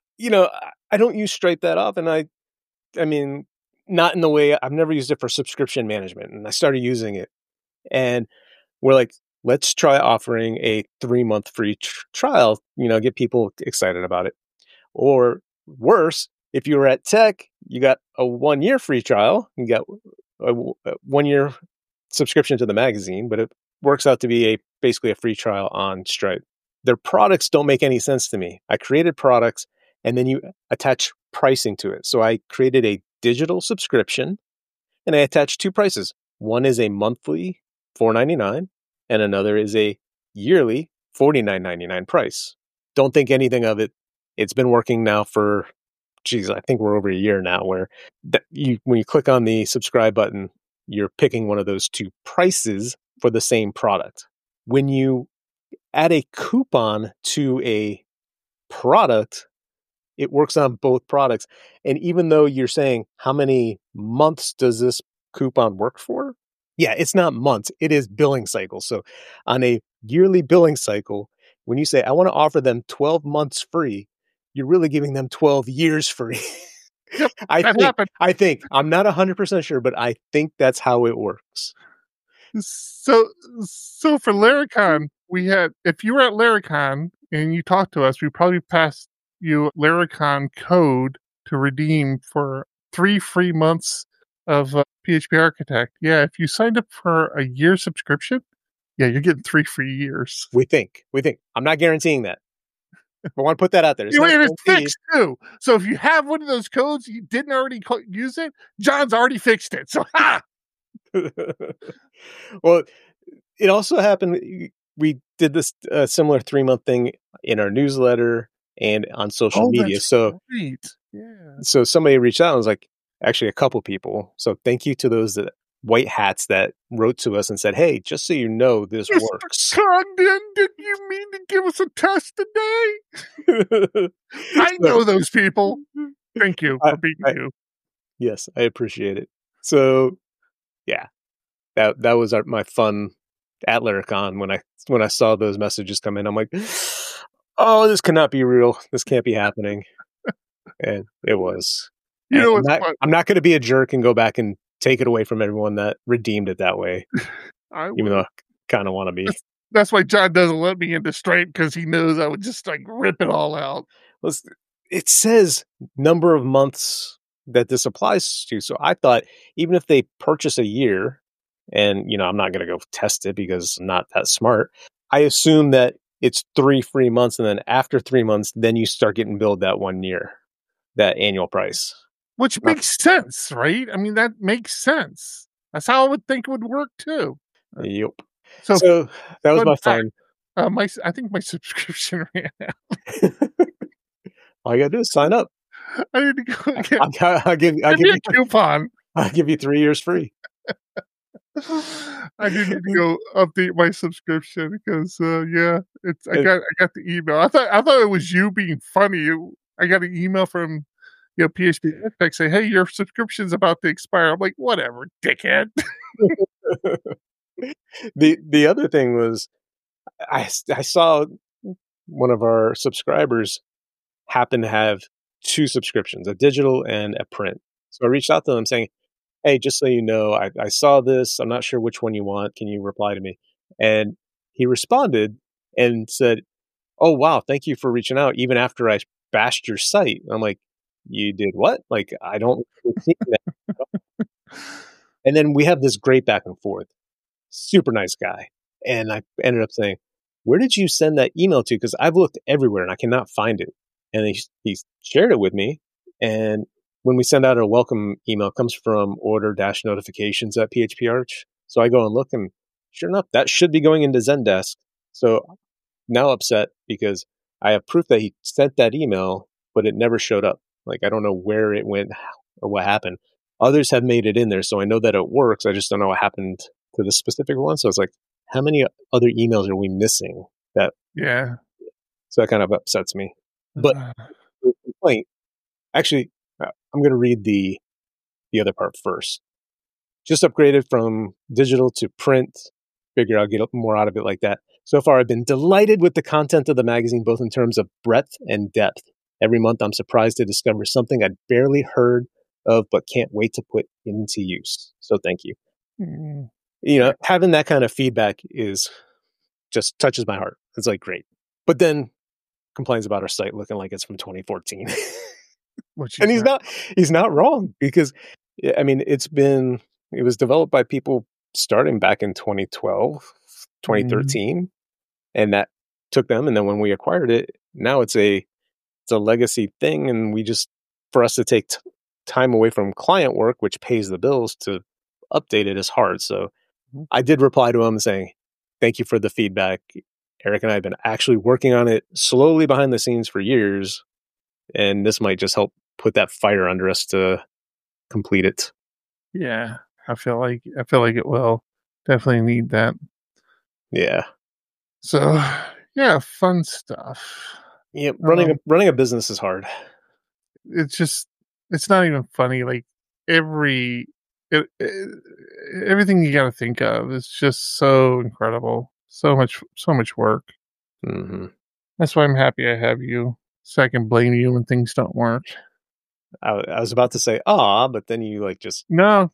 I don't use Stripe that often. I mean, not in the way, I've never used it for subscription management, and I started using it. And we're like, let's try offering a 3-month free trial, get people excited about it. Or worse, if you were at Tech, you got a 1-year free trial. You got a 1-year subscription to the magazine, but it works out to be basically a free trial on Stripe. Their products don't make any sense to me. I created products and then you attach pricing to it. So I created a digital subscription and I attached 2 prices. One is a monthly $4.99 and another is a yearly $49.99 price. Don't think anything of it. It's been working now for, I think we're over a year now, where when you click on the subscribe button, you're picking one of those 2 prices for the same product. When you add a coupon to a product, it works on both products. And even though you're saying, how many months does this coupon work for? Yeah, it's not months. It is billing cycles. So on a yearly billing cycle, when you say, I want to offer them 12 months free, you're really giving them 12 years free. Yep, I think. I'm not 100% sure, but I think that's how it works. So for Laracon, if you were at Laracon and you talked to us, we probably passed you Laracon code to redeem for 3 free months of PHP Architect. Yeah, if you signed up for a year subscription, yeah, you're getting 3 free years. We think. I'm not guaranteeing that. I want to put that out there. And it's fixed too. So if you have one of those codes, you didn't already use it, John's already fixed it. So, ha! Well, it also happened. We did this similar 3-month thing in our newsletter and on social media. That's so, great. Yeah. So somebody reached out and was like, actually, a couple people. So thank you to those white hats that wrote to us and said, "Hey, just so you know, this Mr. works." Condon, did you mean to give us a test today? I know those people. Thank you for being you. Yes, I appreciate it. So, yeah, that was my fun at Laracon when I saw those messages come in. I'm like, oh, this cannot be real. This can't be happening. And it was. You know, I'm not going to be a jerk and go back and take it away from everyone that redeemed it that way. Even though I kind of want to be. That's why John doesn't let me into Stripe, because he knows I would just like rip it all out. Well, it says number of months that this applies to. So I thought even if they purchase a year, and I'm not going to go test it because I'm not that smart. I assume that it's 3 free months, and then after 3 months, then you start getting billed that 1 year, that annual price. Which makes sense, right? I mean, that makes sense. That's how I would think it would work too. Yep. So that was my fun. I think my subscription ran out. All you gotta do is sign up. I need to go. I'll give you a coupon. I'll give you 3 years free. I need to go update my subscription because I got the email. I thought it was you being funny. I got an email from PHP Architect say, "Hey, your subscription's about to expire." I'm like, whatever, dickhead. The other thing was I saw one of our subscribers happen to have 2 subscriptions, a digital and a print. So I reached out to them saying, "Hey, just so you know, I saw this. I'm not sure which one you want. Can you reply to me?" And he responded and said, "Oh, wow, thank you for reaching out even after I bashed your site." And I'm like, "You did what?" Like, I don't see that. And then we have this great back and forth. Super nice guy. And I ended up saying, "Where did you send that email to? Because I've looked everywhere and I cannot find it." And he shared it with me. And when we send out our welcome email, it comes from order-notifications at PHP Arch. So I go and look, and sure enough, that should be going into Zendesk. So now upset because I have proof that he sent that email, but it never showed up. Like, I don't know where it went or what happened. Others have made it in there, so I know that it works. I just don't know what happened to this specific one. So it's like, how many other emails are we missing? Yeah. So that kind of upsets me. But the complaint, actually, I'm going to read the other part first. Just upgraded from digital to print. Figure I'll get more out of it like that. So far, I've been delighted with the content of the magazine, both in terms of breadth and depth. Every month, I'm surprised to discover something I'd barely heard of, but can't wait to put into use. So thank you. Having that kind of feedback just touches my heart. It's like, great. But then complains about our site looking like it's from 2014. And he's not wrong, because I mean, it was developed by people starting back in 2012, 2013, and that took them. And then when we acquired it, now it's a legacy thing. And for us to take time away from client work, which pays the bills, to update it is hard. So I did reply to him saying, "Thank you for the feedback. Eric and I have been actually working on it slowly behind the scenes for years, and this might just help put that fire under us to complete it." Yeah, I feel like it will. Definitely need that. Yeah. So, yeah, fun stuff. Yeah, running a business is hard. It's not even funny. Like everything you got to think of is just so incredible. So much work. Mm-hmm. That's why I'm happy I have you, so I can blame you when things don't work. I was about to say, but then you just... No.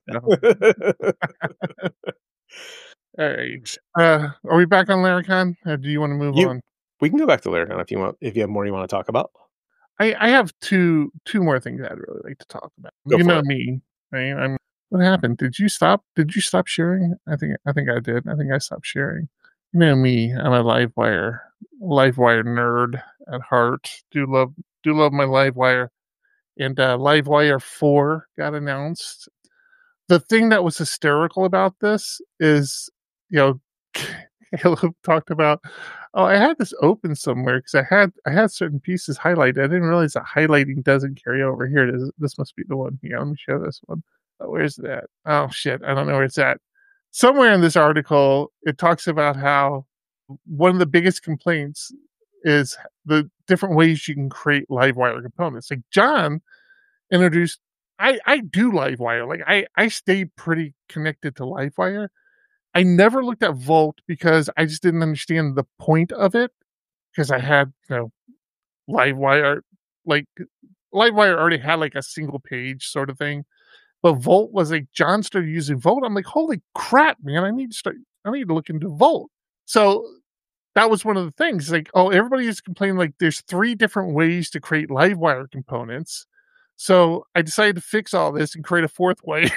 All right. Are we back on Laracon, or do you want to move on? We can go back to Laracon if you want. If you have more you want to talk about. I have two more things I'd really like to talk about. Go you know it. Me, right? What happened? Did you stop sharing? I think I did. I think I stopped sharing. You know me, I'm a Livewire nerd at heart. Do love my Livewire. And Livewire 4 got announced. The thing that was hysterical about this is, Caleb talked about, I had this open somewhere because I had certain pieces highlighted. I didn't realize that highlighting doesn't carry over. Here it is. This must be the one. Here, let me show this one. Where's that? Oh shit, I don't know where it's at. Somewhere in this article, it talks about how one of the biggest complaints is the different ways you can create Livewire components. Like John introduced, I do Livewire. Like I stay pretty connected to Livewire. I never looked at Volt because I just didn't understand the point of it. Because I had, Livewire, like Livewire already had like a single page sort of thing. But Volt was like, John started using Volt. I'm like, holy crap, man! I need to look into Volt. So that was one of the things. Like, everybody is complaining like there's 3 different ways to create Livewire components. So I decided to fix all this and create a 4th way.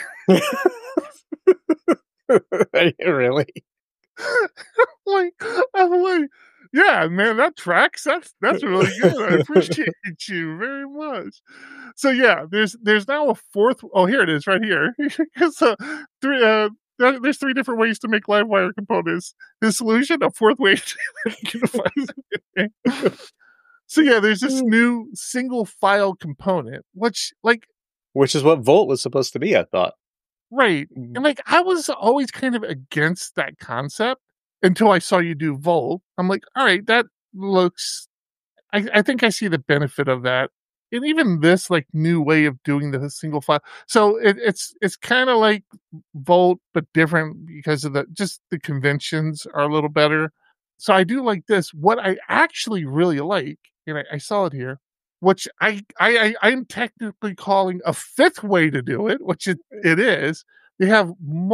Really? I'm like, yeah, man, that tracks. That's really good. I appreciate you very much. So yeah, there's now a 4th. Oh, here it is, right here. So there's 3 different ways to make Livewire components. The solution, a 4th way. So yeah, there's this new single file component, which is what Volt was supposed to be, I thought. Right. And I was always kind of against that concept until I saw you do Volt. I'm like, all right, that looks, I think I see the benefit of that. And even this new way of doing the single file. So it's kind of like Volt, but different because of the conventions are a little better. So I do like this. What I actually really like, and I saw it here, which I'm technically calling a 5th way to do it, which it is. They have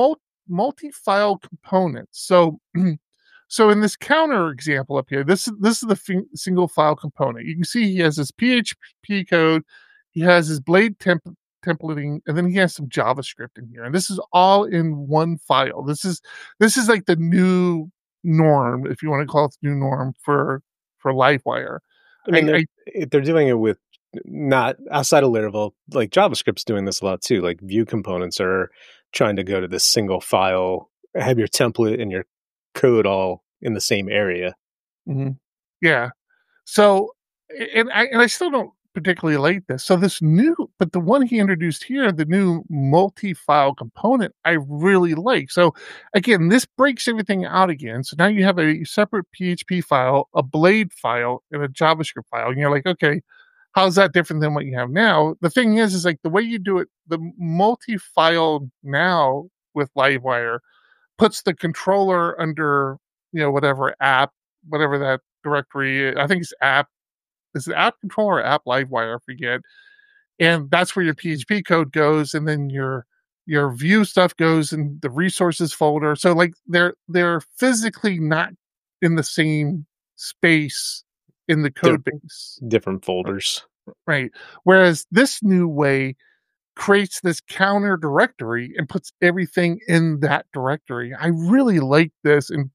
multi-file components. So, so in this counter example up here, this is the single file component. You can see he has his PHP code, he has his Blade templating, and then he has some JavaScript in here. And this is all in one file. This is like the new norm, if you want to call it the new norm for Livewire. I mean, they're doing it with not outside of Laravel. Like JavaScript's doing this a lot too. Like Vue components are trying to go to this single file, have your template and your code all in the same area. Mm-hmm. Yeah. So, and I still don't particularly like this. So but the one he introduced here, the new multi-file component, I really like. So again, this breaks everything out again. So now you have a separate PHP file, a Blade file, and a JavaScript file. And you're like, okay, how's that different than what you have now? The thing is like the way you do it, the multi-file now with Livewire puts the controller under, whatever app, whatever that directory, I think it's app. Is it app controller or app Livewire? I forget. And that's where your PHP code goes, and then your Vue stuff goes in the resources folder. So they're physically not in the same space in the code base. Different folders. Right. Whereas this new way creates this counter directory and puts everything in that directory. I really like this, and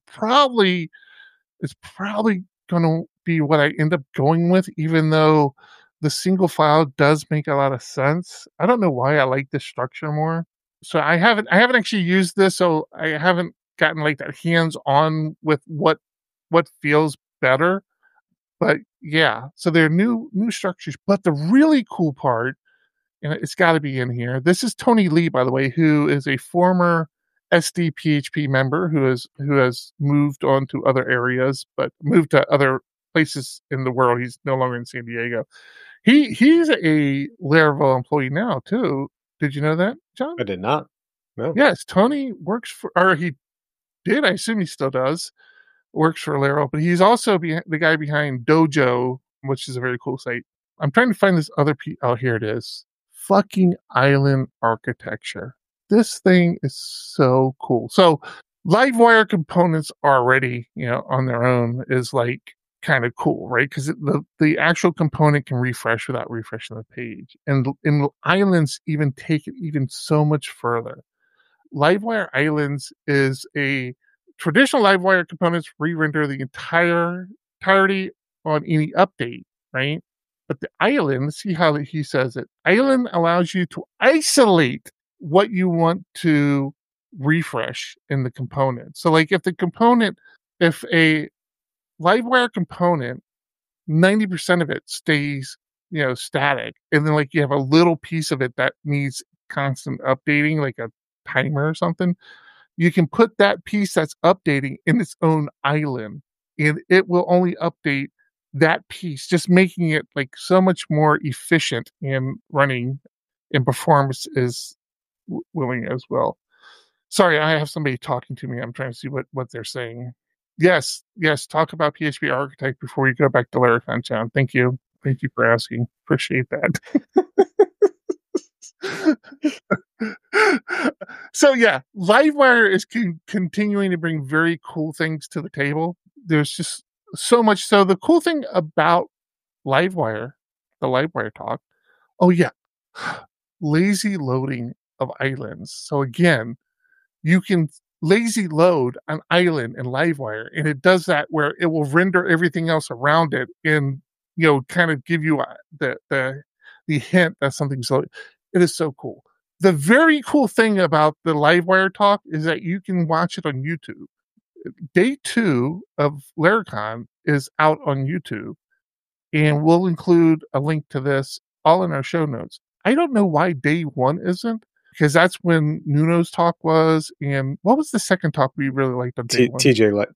it's probably going to be what I end up going with, even though the single file does make a lot of sense. I don't know why I like this structure more. So I haven't actually used this, so I haven't gotten that hands on with what feels better. But yeah, so they're new structures. But the really cool part, and it's got to be in here. This is Tony Lee, by the way, who is a former SDPHP member who has moved on to other areas, but moved to other places in the world. He's no longer in San Diego. He's a Laravel employee now too. Did you know that, John? I did not. No. Yes, Tony works for, or he did. I assume he still does. Works for Laravel, but he's also the guy behind Dojo, which is a very cool site. I'm trying to find this other oh, here it is. Fucking island architecture. This thing is so cool. So Livewire components already, on their own is kind of cool, right? Because the actual component can refresh without refreshing the page. And Islands even take it even so much further. Livewire Islands is a traditional Livewire components re-render the entirety on any update, right? But the island, see how he says it, island allows you to isolate what you want to refresh in the component. So like if a Livewire component, 90% of it stays, static. And then like you have a little piece of it that needs constant updating, like a timer or something. You can put that piece that's updating in its own island and it will only update that piece, just making it like so much more efficient in running, and performance is willing as well. Sorry, I have somebody talking to me. I'm trying to see what they're saying. Yes. Talk about PHP Architect before we go back to Laracon Town. Thank you for asking. Appreciate that. So yeah, Livewire is continuing to bring very cool things to the table. There's just so much. So the cool thing about Livewire, the Livewire talk. Oh yeah, lazy loading of islands. So again, you can lazy load an island in Livewire, and it does that where it will render everything else around it and kind of give you the hint that something's loaded. It is so cool. The very cool thing about the Livewire talk is that you can watch it on YouTube. Day 2 of Laracon is out on YouTube, and we'll include a link to this all in our show notes. I don't know why day 1 isn't, because that's when Nuno's talk was, and what was the second talk we really liked on day 1?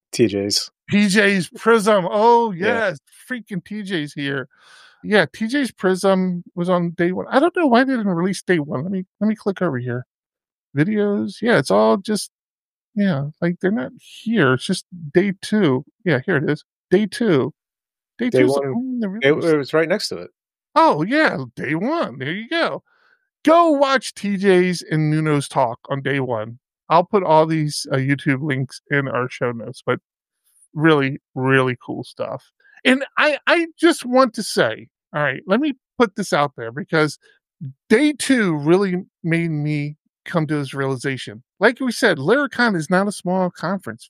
TJ's Prism. Oh, yes. Yeah. Freaking TJ's here. Yeah, TJ's Prism was on day 1. I don't know why they didn't release day 1. Let me click over here. Videos. Yeah, it's all just, like they're not here. It's just day 2. Yeah, here it is. Day 2. Day 2 it was right next to it. Oh, yeah, day 1. There you go. Go watch TJ's and Nuno's talk on day 1. I'll put all these YouTube links in our show notes, but really, really cool stuff. And I just want to say, all right, let me put this out there, because day 2 really made me come to this realization. Like we said, Laracon is not a small conference.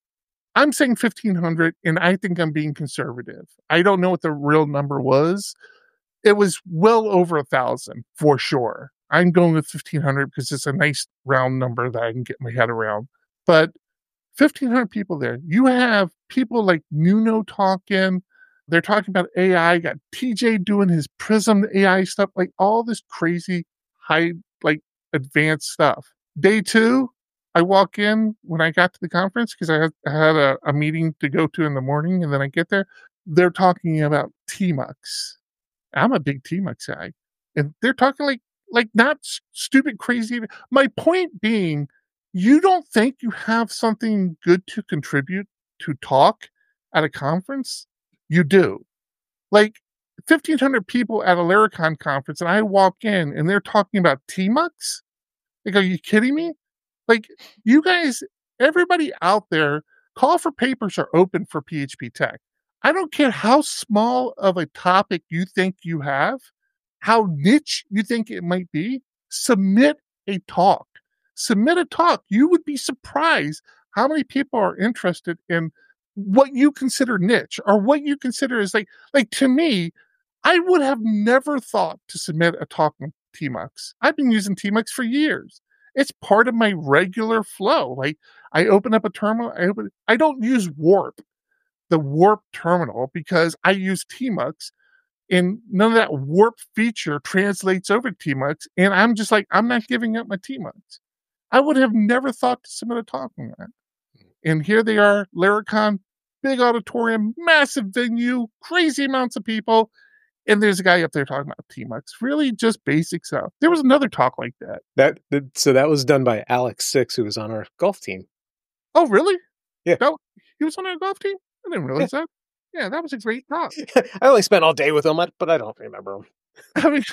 I'm saying 1,500, and I think I'm being conservative. I don't know what the real number was. It was well over 1,000 for sure. I'm going with 1,500 because it's a nice round number that I can get my head around. But 1,500 people there. You have people like Nuno talking. They're talking about AI. Got TJ doing his Prism AI stuff, like all this crazy high, like advanced stuff. Day 2, I walk in when I got to the conference because I had a meeting to go to in the morning, and then I get there. They're talking about TMUX. I'm a big TMUX guy, and they're talking like not stupid, crazy. My point being, you don't think you have something good to contribute to talk at a conference? You do. Like 1,500 people at a Laracon conference, and I walk in and they're talking about TMUX? Like, are you kidding me? Like, you guys, everybody out there, call for papers are open for PHP Tech. I don't care how small of a topic you think you have, how niche you think it might be, submit a talk. Submit a talk. You would be surprised how many people are interested in what you consider niche or what you consider is like to me, I would have never thought to submit a talk on TMUX. I've been using TMUX for years. It's part of my regular flow. Like, I open up a terminal. I don't use Warp, the Warp terminal, because I use TMUX, and none of that Warp feature translates over to TMUX. And I'm just like, I'm not giving up my TMUX. I would have never thought to submit a talk on that. And here they are, Laracon, big auditorium, massive venue, crazy amounts of people. And there's a guy up there talking about TMUX. Really just basic stuff. There was another talk like that. So that was done by Alex Six, who was on our golf team. Oh, really? Yeah. No, he was on our golf team? I didn't realize that. Yeah, that was a great talk. I only spent all day with him, but I don't remember him. I mean,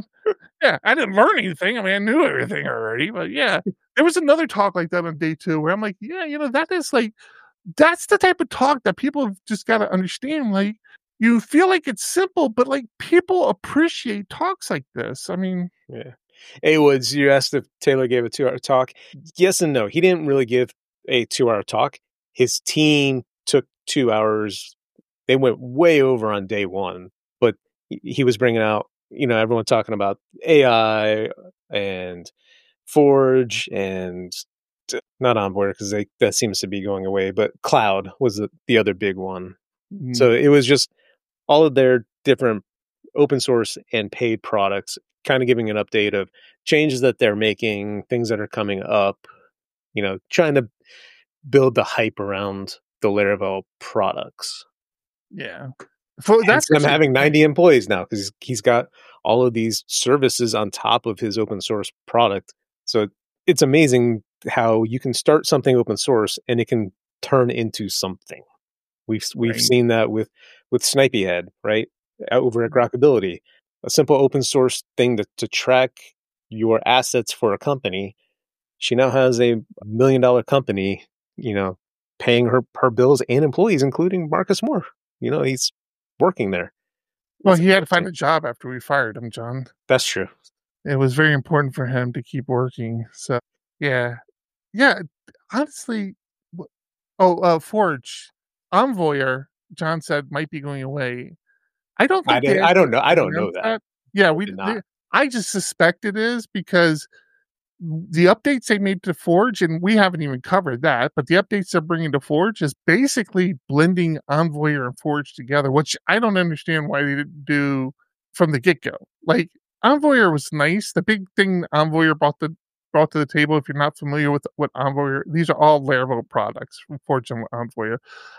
I didn't learn anything. I mean, I knew everything already. But yeah, there was another talk like that on day 2 where I'm like, yeah, that is like that's the type of talk that people have just got to understand. Like, you feel like it's simple, but like people appreciate talks like this. I mean, Yeah. Hey, Woods, you asked if Taylor gave a 2-hour talk. Yes and no. He didn't really give a 2-hour talk. His team took 2 hours. They went way over on day one, but he was bringing out, everyone talking about AI and Forge and not Envoy because that seems to be going away, but Cloud was the other big one. So it was just all of their different open source and paid products, kind of giving an update of changes that they're making, things that are coming up, trying to build the hype around the Laravel products. yeah. That's him having 90 employees now because he's got all of these services on top of his open source product. So it's amazing how you can start something open source and it can turn into something. We've seen that with Snipey Head, right? Over at Grockability, a simple open source thing to track your assets for a company. She now has a $1 million company, paying her bills and employees, including Marcus Moore. He's working there. Well, he had to find a job after we fired him, John. That's true. It was very important for him to keep working. So, yeah. Honestly, Forge, Envoyer, John said might be going away. I don't think I don't know. I don't know that. Yeah, I just suspect it is because the updates they made to Forge, and we haven't even covered that, but the updates they're bringing to Forge is basically blending Envoyer and Forge together, which I don't understand why they didn't do from the get-go. Like, Envoyer was nice. The big thing Envoyer brought to the table, if you're not familiar with what Envoyer, these are all Laravel products from Forge and Envoyer.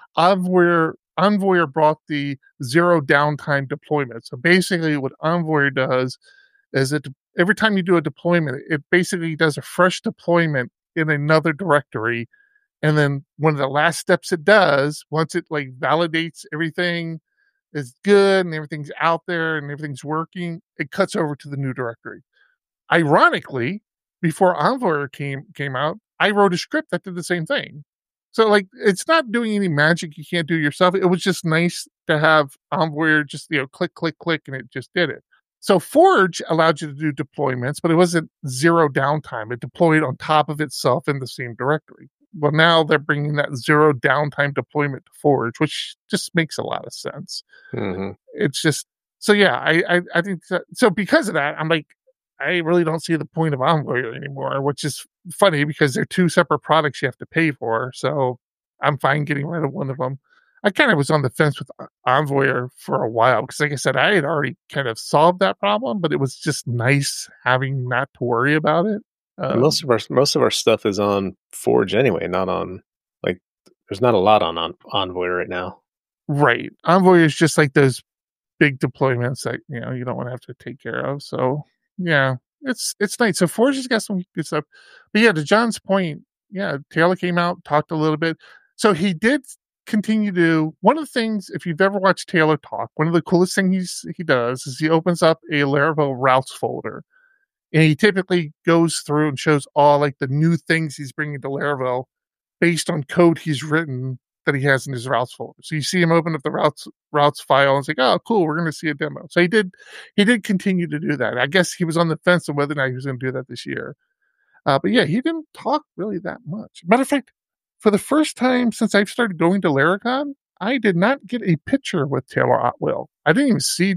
Envoyer brought the zero downtime deployment. So basically what Envoyer does is every time you do a deployment, it basically does a fresh deployment in another directory. And then one of the last steps it does, once it like validates everything is good and everything's out there and everything's working, it cuts over to the new directory. Ironically, before Envoyer came out, I wrote a script that did the same thing. So like, it's not doing any magic you can't do yourself. It was just nice to have Envoyer just, click, click, click, and it just did it. So Forge allowed you to do deployments, but it wasn't zero downtime. It deployed on top of itself in the same directory. Well, now they're bringing that zero downtime deployment to Forge, which just makes a lot of sense. Mm-hmm. It's just, so yeah, I think that, so because of that, I'm like, I really don't see the point of Envoyer anymore, which is funny because they're two separate products you have to pay for. So I'm fine getting rid of one of them. I kind of was on the fence with Envoyer for a while because, like I said, I had already kind of solved that problem, but it was just nice having not to worry about it. Most of our stuff is on Forge anyway, not on there's not a lot on Envoyer right now. Right, Envoyer is just like those big deployments that you don't want to have to take care of. So yeah, it's nice. So Forge has got some good stuff, but yeah, to John's point, yeah, Taylor came out, talked a little bit. So he did continue to, one of the things, if you've ever watched Taylor talk, one of the coolest things he does is he opens up a Laravel routes folder, and he typically goes through and shows all like the new things he's bringing to Laravel based on code he's written that he has in his routes folder. So you see him open up the routes file and it's like, oh, cool, we're going to see a demo. So he did continue to do that. I guess he was on the fence of whether or not he was going to do that this year. But yeah, he didn't talk really that much. Matter of fact, for the first time since I've started going to Laracon, I did not get a picture with Taylor Otwell. I didn't even see.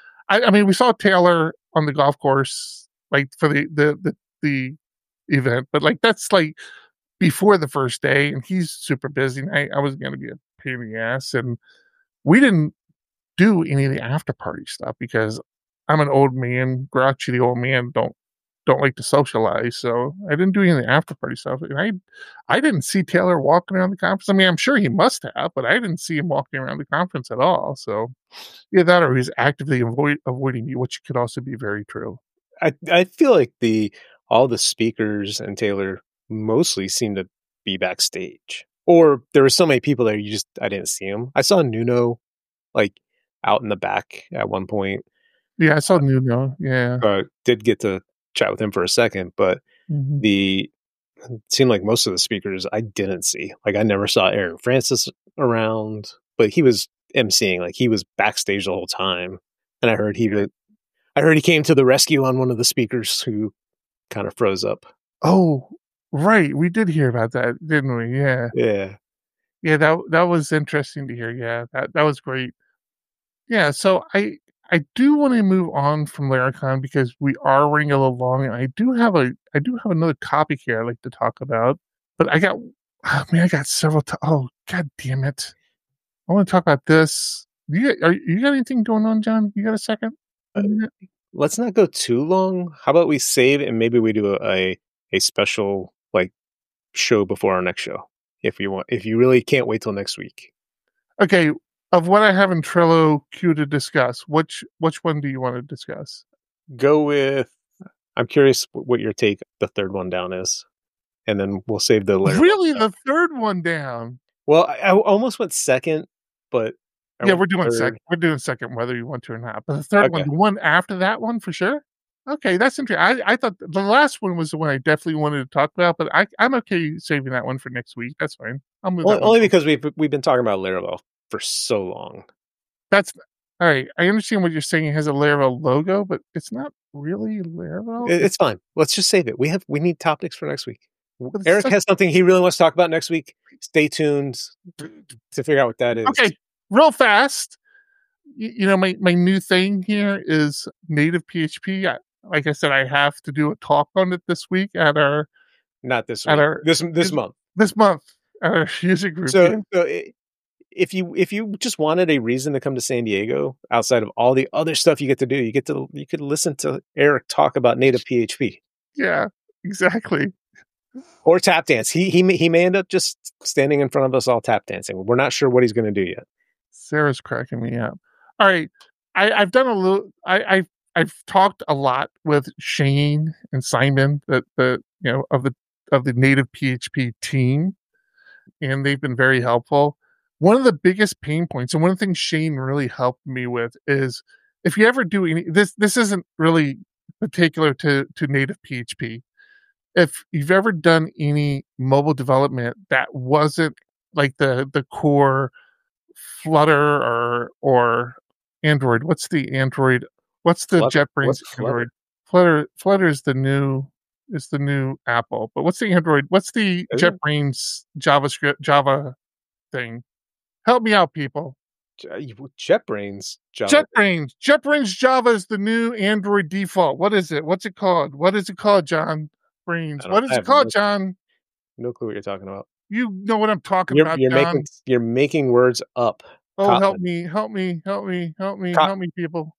I mean, we saw Taylor on the golf course, like for the event, but like that's like before the first day, and he's super busy. And I was going to be a pain in the ass, and we didn't do any of the after party stuff because I'm an old man, grouchy the old man, don't like to socialize, so I didn't do any of the after party stuff. And I didn't see Taylor walking around the conference. I mean, I'm sure he must have, but I didn't see him walking around the conference at all. So yeah, that or he's actively avoiding me, which could also be very true. I feel like all the speakers and Taylor mostly seem to be backstage, or there were so many people there I didn't see him. I saw Nuno like out in the back at one point. Yeah, I saw Nuno. Yeah, did get to chat with him for a second, but it seemed like most of the speakers I didn't see. Like I never saw Aaron Francis around, but he was emceeing. Like he was backstage the whole time, and I heard he came to the rescue on one of the speakers who kind of froze up. Oh, right. We did hear about that, didn't we? Yeah. Yeah. Yeah, that was interesting to hear. Yeah, that was great. Yeah, so I do want to move on from Laracon because we are running a little long, and I do have another topic here I'd like to talk about. But I got several. Oh, god damn it! I want to talk about this. You got anything going on, John? You got a second? Let's not go too long. How about we save and maybe we do a special like show before our next show if you want. If you really can't wait till next week. Okay, of what I have in Trello queue to discuss, which one do you want to discuss? Go with. I'm curious what your take. The third one down is, and then we'll save the later. Really, the third one down? Well, I almost went second, but yeah, we're doing second. We're doing second, whether you want to or not. But the third one, the one after that one, for sure. Okay, that's interesting. I thought the last one was the one I definitely wanted to talk about, but I'm okay saving that one for next week. That's fine. I'll move that only because we've been talking about Laravel for so long. That's all right. I understand what you're saying. It has a Laravel logo, but it's not really Laravel. It's fine. Let's just save it. We need topics for next week. Eric has something he really wants to talk about next week. Stay tuned to figure out what that is. Okay, real fast. You know, my new thing here is native PHP. Like I said, I have to do a talk on it this week at our. Not this week. This month. This month at our user group. So if you just wanted a reason to come to San Diego outside of all the other stuff you get to do, you could listen to Eric talk about native PHP. Yeah, exactly. Or tap dance. He may end up just standing in front of us all tap dancing. We're not sure what he's going to do yet. Sarah's cracking me up. All right, I've done a little. I've talked a lot with Shane and Simon, of the native PHP team, and they've been very helpful. One of the biggest pain points, and one of the things Shane really helped me with, is if you ever do any this isn't really particular to native PHP. If you've ever done any mobile development that wasn't like the core Flutter or Android, what's the Android? What's the JetBrains Android? Flutter is the new Apple. But what's the Android? What's the JetBrains Java thing? Help me out, people. JetBrains Java. JetBrains Java is the new Android default. What is it? What's it called? What is it called, John? Brains. What is it called, John? No clue what you're talking about. You know what I'm talking about, John. You're making words up. Oh, Kotlin. help me, people.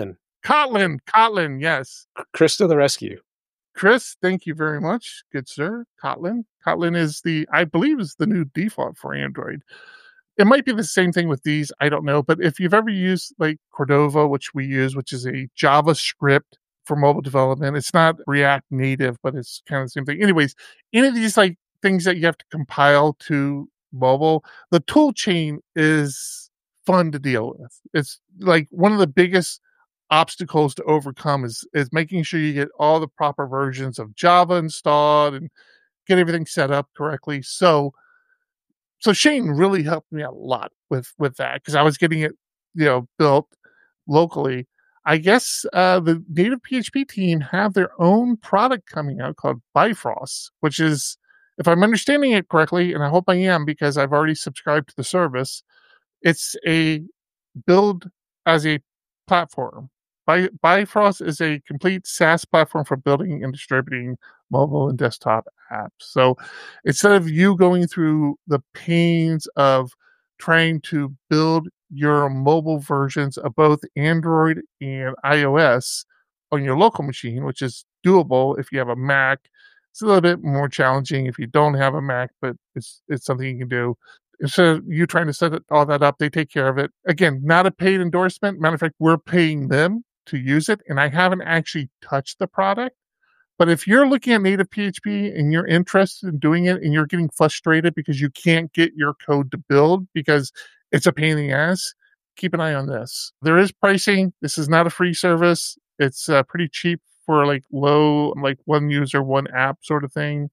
Kotlin, yes. Chris to the rescue. Chris, thank you very much. Good sir. Kotlin is I believe is the new default for Android. It might be the same thing with these, I don't know, but if you've ever used like Cordova, which we use, which is a JavaScript for mobile development. It's not React Native, but it's kind of the same thing. Anyways, any of these like things that you have to compile to mobile, the tool chain is fun to deal with. It's like one of the biggest obstacles to overcome is making sure you get all the proper versions of Java installed and get everything set up correctly. So Shane really helped me a lot with that because I was getting it, built locally. I guess the native PHP team have their own product coming out called Bifrost, which is, if I'm understanding it correctly, and I hope I am because I've already subscribed to the service, it's a build as a platform. Bifrost is a complete SaaS platform for building and distributing mobile and desktop apps. So instead of you going through the pains of trying to build your mobile versions of both Android and iOS on your local machine, which is doable if you have a Mac. It's a little bit more challenging if you don't have a Mac, but it's something you can do. Instead of you trying to set all that up, they take care of it. Again, not a paid endorsement. Matter of fact, we're paying them to use it, and I haven't actually touched the product. But if you're looking at native PHP and you're interested in doing it and you're getting frustrated because you can't get your code to build because it's a pain in the ass, keep an eye on this. There is pricing. This is not a free service. It's pretty cheap for like low, like one user, one app sort of thing.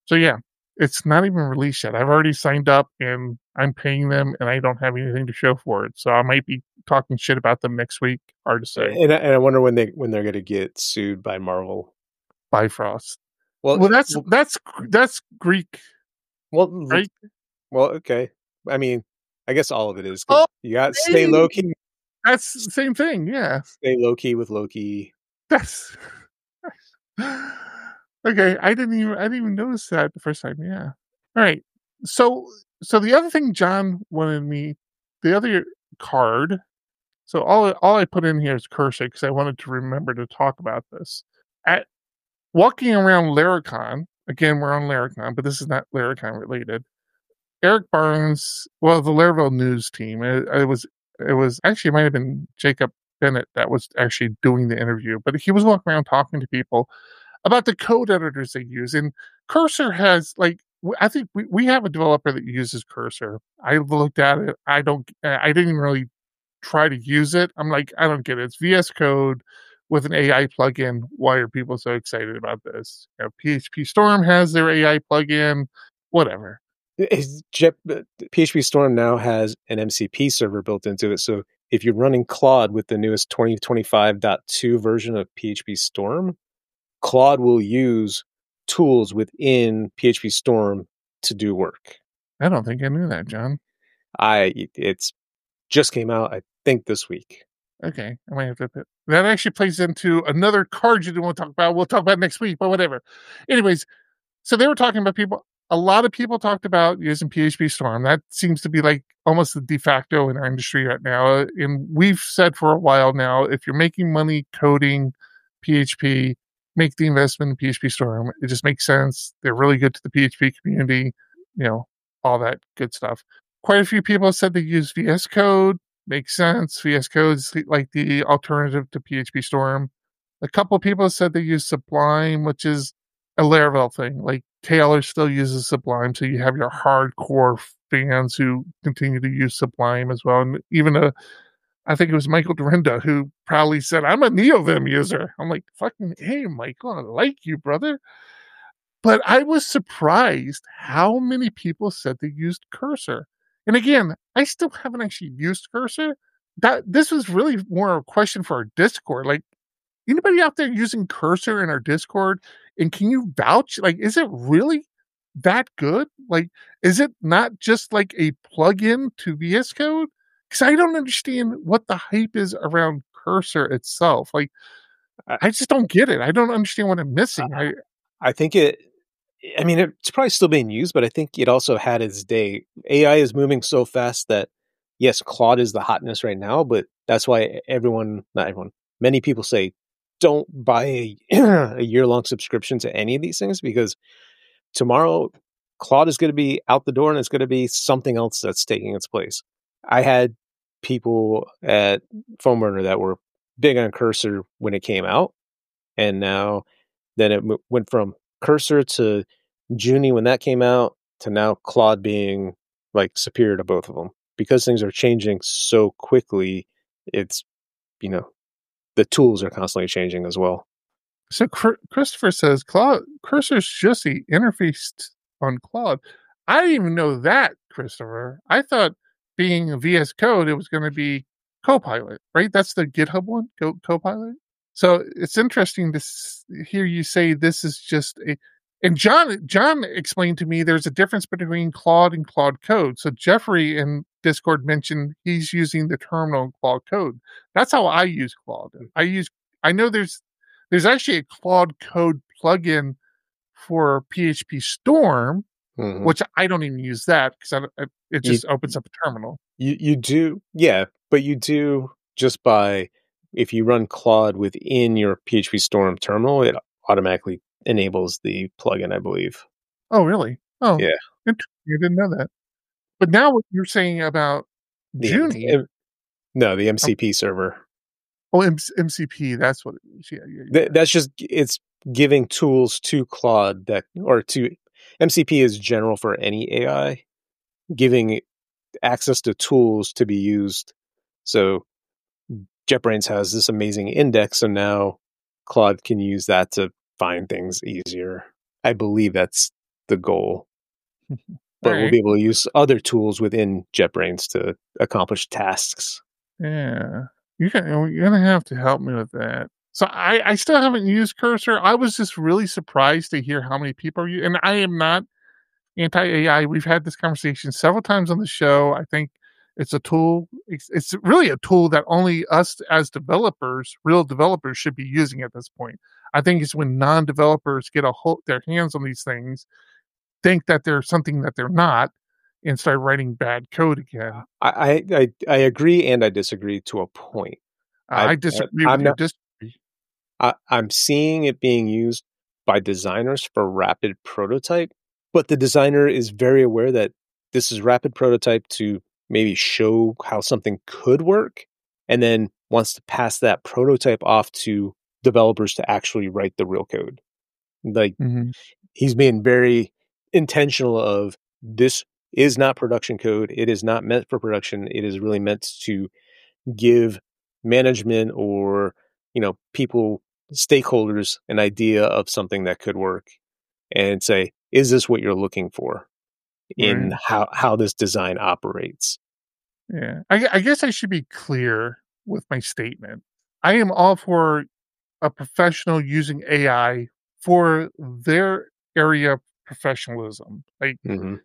So yeah, it's not even released yet. I've already signed up and I'm paying them, and I don't have anything to show for it. So I might be talking shit about them next week. Hard to say. And I wonder when they're going to get sued by Marvel. Bifrost. Well, Well, that's Greek, well, right? well, okay. I mean, I guess all of it is. Oh, You got stay low key. That's the same thing. Yeah. Stay low key with Loki. That's okay. I didn't even notice that the first time. Yeah. All right. So the other thing John wanted me, the other card. So all I put in here is Cursor because I wanted to remember to talk about this. At walking around Laracon, again we're on Laracon, but this is not Laracon related. Eric Barnes, well, the Laravel news team. It was actually, it might have been Jacob Bennett that was actually doing the interview, but he was walking around talking to people about the code editors they use. And Cursor has, like, I think we have a developer that uses Cursor. I looked at it. I didn't really try to use it. I'm like, I don't get it. It's VS Code with an AI plugin. Why are people so excited about this? PHP Storm has their AI plugin. Whatever. PHP Storm now has an MCP server built into it. So if you're running Claude with the newest 2025.2 version of PHP Storm, Claude will use tools within PHP Storm to do work. I don't think I knew that, John. It's just came out, I think, this week. Okay, I might have to. That actually plays into another card you didn't want to talk about. We'll talk about next week, but whatever. Anyways, so they were talking about people. A lot of people talked about using PHP Storm. That seems to be like almost the de facto in our industry right now. And we've said for a while now, if you're making money coding PHP, make the investment in PHP Storm. It just makes sense. They're really good to the PHP community, all that good stuff. Quite a few people said they use VS Code. Makes sense. VS Code is like the alternative to PHP Storm. A couple people said they use Sublime, which is a Laravel thing. Like Taylor still uses Sublime, so you have your hardcore fans who continue to use Sublime as well. And even I think it was Michael Dorinda who proudly said, "I'm a NeoVim user." I'm like, "Fucking hey, Michael, I like you, brother." But I was surprised how many people said they used Cursor. And again, I still haven't actually used Cursor. This was really more a question for our Discord. Like, anybody out there using Cursor in our Discord? And can you vouch? Like, is it really that good? Like, is it not just like a plugin to VS Code? Because I don't understand what the hype is around Cursor itself. Like, I just don't get it. I don't understand what I'm missing. I think it's probably still being used, but I think it also had its day. AI is moving so fast that, yes, Claude is the hotness right now, but that's why many people say, don't buy a year-long subscription to any of these things, because tomorrow Claude is going to be out the door and it's going to be something else that's taking its place. I had people at PhoneBurner that were big on Cursor when it came out, and then it went from Cursor to Junie when that came out to now Claude being like superior to both of them, because things are changing so quickly. It's, the tools are constantly changing as well. So Christopher says Cursor's just the interface on Claude. I didn't even know that, Christopher. I thought being a VS Code, it was going to be Copilot, right? That's the GitHub one, Copilot. So it's interesting to hear you say this is just a. And John explained to me there's a difference between Claude and Claude Code. So Jeffrey in Discord mentioned he's using the terminal Claude Code. That's how I use Claude. I know there's actually a Claude Code plugin for PHP Storm, which I don't even use that because it just opens up a terminal. You do, yeah, but you do just by, if you run Claude within your PHP Storm terminal, it automatically enables the plugin, I believe. Oh, really? Oh, yeah. Interesting. I didn't know that. But now what you're saying about Junie? No, the MCP server. Oh, MCP. That's what it is. Yeah. That's just, it's giving tools to Claude MCP is general for any AI, giving access to tools to be used. So JetBrains has this amazing index, and now Claude can use that to find things easier. I believe that's the goal. All But we'll right. be able to use other tools within JetBrains to accomplish tasks. Yeah. You're gonna have to help me with that. So I still haven't used Cursor. I was just really surprised to hear how many people are using, and I am not anti-AI. We've had this conversation several times on the show. I think it's a tool. It's really a tool that only us as developers, real developers, should be using at this point. I think it's when non-developers get their hands on these things, think that they're something that they're not, and start writing bad code again. I agree and I disagree to a point. I disagree with I'm your not- disagree. I'm seeing it being used by designers for rapid prototype, but the designer is very aware that this is rapid prototype to maybe show how something could work, and then wants to pass that prototype off to developers to actually write the real code. Like, Mhm. he's being very intentional of, this is not production code. It is not meant for production. It is really meant to give management or, people, stakeholders, an idea of something that could work, and say, is this what you're looking for in Right. how this design operates? Yeah. I guess I should be clear with my statement. I am all for a professional using AI for their area of professionalism. Like, Mhm.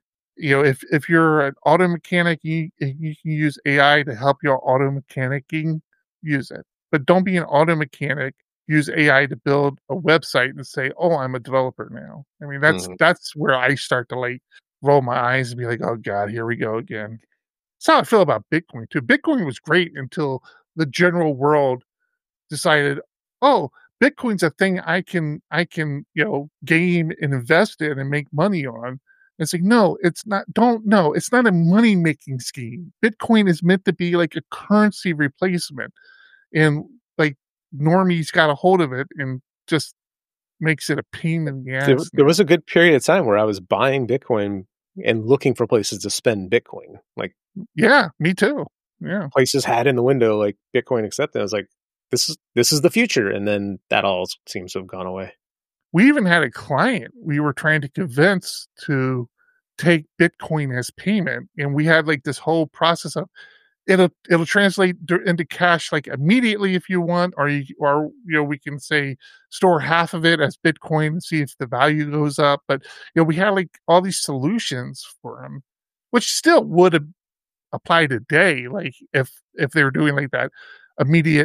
if you're an auto mechanic, you can use AI to help your auto mechanicking, use it. But don't be an auto mechanic, use AI to build a website and say, "Oh, I'm a developer now." I mean, Mhm. that's where I start to like roll my eyes and be like, "Oh God, here we go again." That's how I feel about Bitcoin too. Bitcoin was great until the general world decided, "Oh, Bitcoin's a thing I can game and invest in and make money on." It's like, no, it's not. Don't no, it's not a money making scheme. Bitcoin is meant to be like a currency replacement, and like normies got a hold of it and just makes it a pain in the There, ass. there Now. was a good period of time where I was buying Bitcoin and looking for places to spend Bitcoin. Like, Yeah, me too. Yeah. places had in the window like Bitcoin accepted. I was like, this is the future, and then that all seems to have gone away. We even had a client we were trying to convince to take Bitcoin as payment, and we had like this whole process of it'll translate into cash like immediately if you want, or we can say store half of it as Bitcoin and see if the value goes up. But we had like all these solutions for them, which still would have applied today, like if they were doing like that immediate,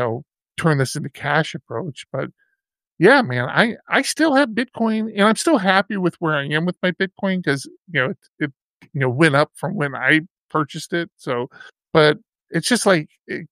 turn this into cash approach. But yeah, man, I still have Bitcoin, and I'm still happy with where I am with my Bitcoin because it went up from when I purchased it. So, but it's just like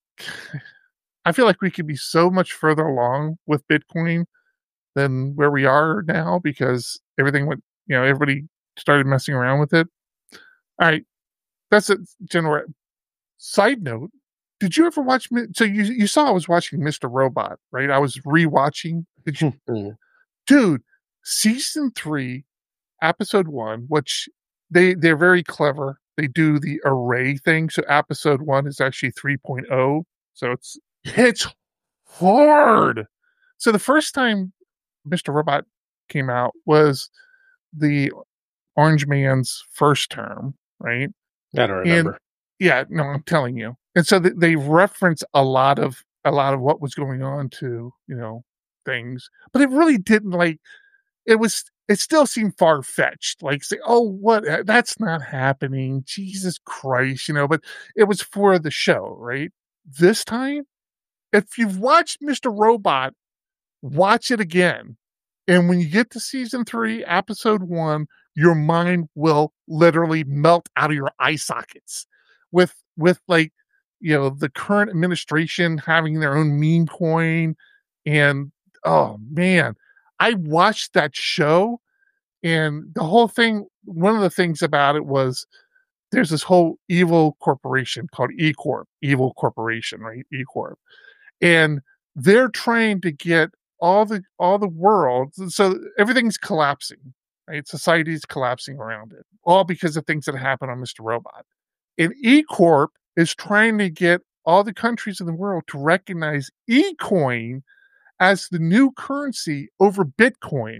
I feel like we could be so much further along with Bitcoin than where we are now because everything went, everybody started messing around with it. All right, that's a general side note. Did you ever watch? So you saw I was watching Mr. Robot, right? I was rewatching. Did you? Mhm. Dude, season 3, episode 1, which they're very clever. They do the array thing. So episode 1 is actually 3.0. So it's hard. So the first time Mr. Robot came out was the Orange Man's first term, right? I don't And remember. yeah, no, I'm telling you. And so they reference a lot of what was going on to, things, but it really didn't like it still seemed far fetched. Like say, oh, what that's not happening. Jesus Christ, but it was for the show, right? This time, if you've watched Mr. Robot, watch it again. And when you get to season 3, episode 1, your mind will literally melt out of your eye sockets with like, the current administration having their own meme coin. And oh man, I watched that show, and the whole thing, one of the things about it was there's this whole evil corporation called E Corp, evil corporation, right? E Corp. And they're trying to get all the world, so everything's collapsing, right? Society's collapsing around it, all because of things that happen on Mr. Robot. And E Corp is trying to get all the countries in the world to recognize eCoin as the new currency over Bitcoin,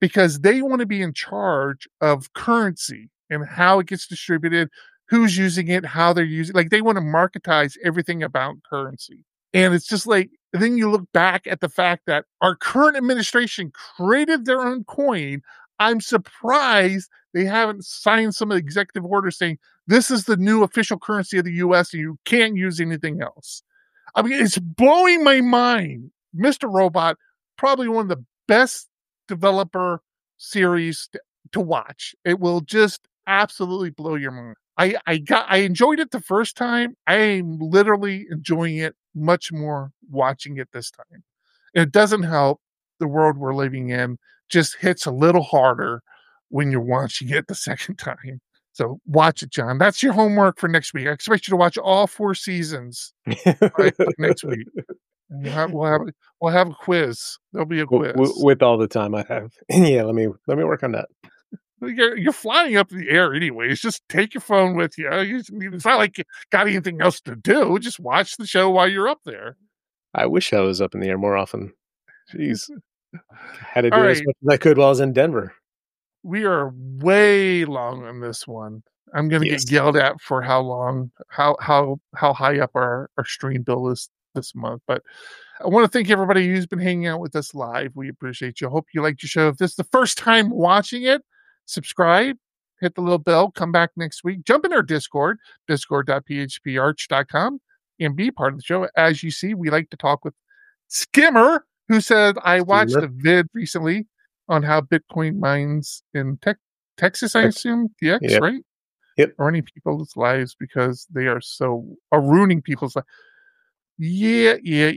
because they want to be in charge of currency and how it gets distributed, who's using it, how they're using it. Like they want to marketize everything about currency. And it's just like, then you look back at the fact that our current administration created their own coin. I'm surprised they haven't signed some executive orders saying this is the new official currency of the US and you can't use anything else. I mean, it's blowing my mind. Mr. Robot, probably one of the best developer series to watch. It will just absolutely blow your mind. I enjoyed it the first time. I'm literally enjoying it much more watching it this time. And it doesn't help the world we're living in just hits a little harder when you're watching it the second time. So watch it, John. That's your homework for next week. I expect you to watch all 4 seasons next week. And we'll have a quiz. There'll be a quiz with all the time I have. Yeah, let me work on that. You're flying up in the air anyways. Just take your phone with you. It's not like you got anything else to do. Just watch the show while you're up there. I wish I was up in the air more often. Jeez. Had to do as much as I could while I was in Denver. We are way long on this one. I'm going to get yelled at for how long, how high up our stream bill is this month. But I want to thank everybody who's been hanging out with us live. We appreciate you. I hope you liked your show. If this is the first time watching it, subscribe, hit the little bell, come back next week, jump in our Discord, discord.phparch.com, and be part of the show. As you see, we like to talk with Skimmer, who said, I watched a vid recently on how Bitcoin mines in Texas, I assume, TX, right? Yep. Running people's lives because they are ruining people's lives. Yeah.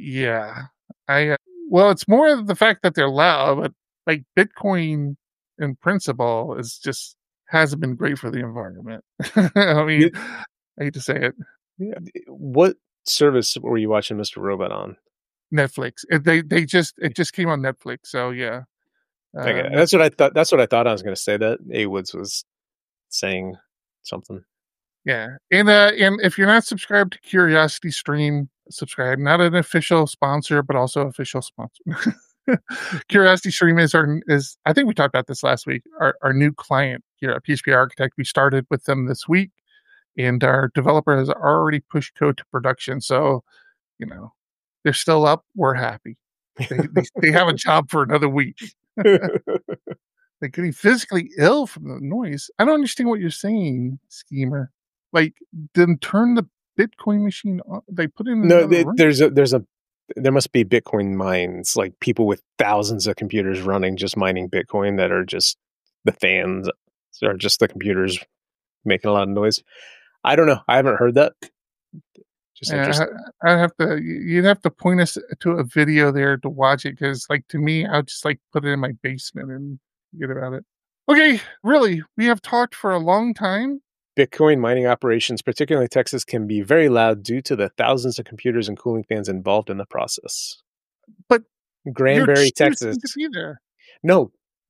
Well, it's more the fact that they're loud, but like Bitcoin in principle hasn't been great for the environment. I mean, I hate to say it. Yeah. What service were you watching Mr. Robot on? Netflix. It just came on Netflix. So yeah. Okay. That's what I thought. That's what I thought I was going to say. That A Woods was saying something. Yeah, and if you're not subscribed to Curiosity Stream, subscribe. Not an official sponsor, but also official sponsor. Curiosity Stream is I think we talked about this last week. Our new client here at PHP Architect. We started with them this week, and our developer has already pushed code to production. So, they're still up. We're happy. They have a job for another week. They're getting physically ill from the noise. I don't understand what you're saying, Schemer. Like, then turn the Bitcoin machine on. They put in there must be Bitcoin mines, like people with thousands of computers running, just mining Bitcoin that are just the fans or just the computers making a lot of noise. I don't know. I haven't heard that. Just interesting. You'd have to point us to a video there to watch it. Cause like to me, I'll just like put it in my basement and forget about it. Okay. Really. We have talked for a long time. Bitcoin mining operations, particularly in Texas, can be very loud due to the thousands of computers and cooling fans involved in the process. But Granbury, Texas. To be there. No,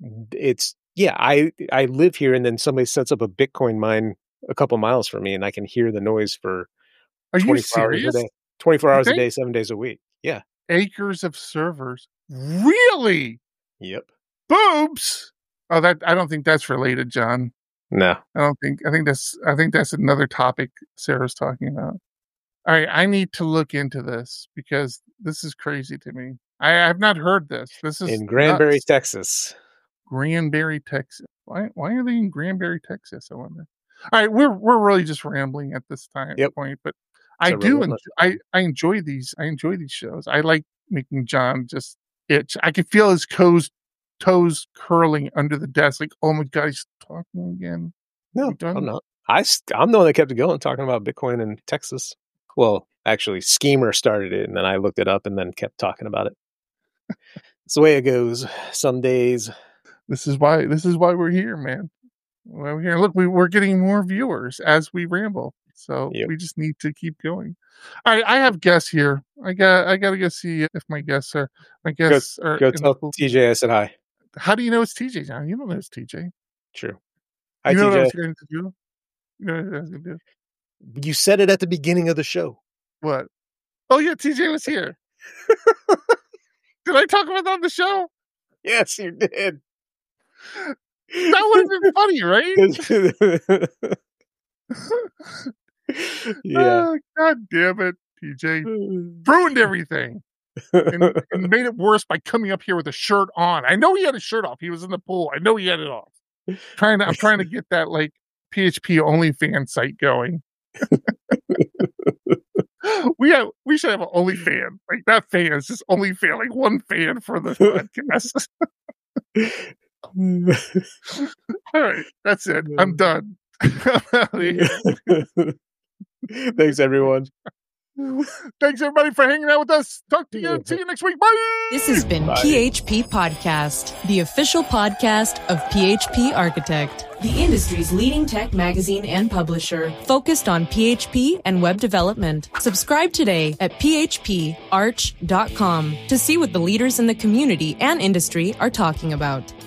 I live here, and then somebody sets up a Bitcoin mine a couple miles from me, and I can hear the noise for 24 hours a day. 24 hours a day, 7 days a week. Yeah. Acres of servers. Really? Yep. Boobs. Oh, I don't think that's related, John. No, I think that's another topic Sarah's talking about. All right, I need to look into this because this is crazy to me. I have not heard this. This is in Granbury, Texas. Granbury, Texas. Why are they in Granbury, Texas? I wonder. All right, we're really just rambling at this point, but I enjoy these. I enjoy these shows. I like making John just itch. I can feel his toes curling under the desk, like, oh my god, he's talking again. No, I'm not. I'm the one that kept it going, talking about Bitcoin in Texas. Well, actually, Schemer started it, and then I looked it up, and then kept talking about it. It's the way it goes. Some days. This is why we're here, man. We're here. Look, we're getting more viewers as we ramble, so we just need to keep going. All right, I have guests here. I gotta go see if my guests are. Go tell TJ I said hi. How do you know it's TJ, John? You don't know it's TJ. True. Hi, you know TJ. What I was going to do? You know what I was going to do? You said it at the beginning of the show. What? Oh, yeah, TJ was here. Did I talk about that on the show? Yes, you did. That would have been funny, right? Yeah. God damn it, TJ. Ruined everything. And made it worse by coming up here with a shirt on. I know he had a shirt off. He was in the pool. I know he had it off. I'm trying to get that like PHP OnlyFans site going. We should have an OnlyFan. Like that fan is just OnlyFan, like one fan for the podcast. All right, that's it. I'm done. Thanks, everyone. Thanks, everybody, for hanging out with us. Talk to you. See you next week. Bye. This has been PHP Podcast, the official podcast of PHP Architect, the industry's leading tech magazine and publisher, focused on PHP and web development. Subscribe today at phparch.com to see what the leaders in the community and industry are talking about.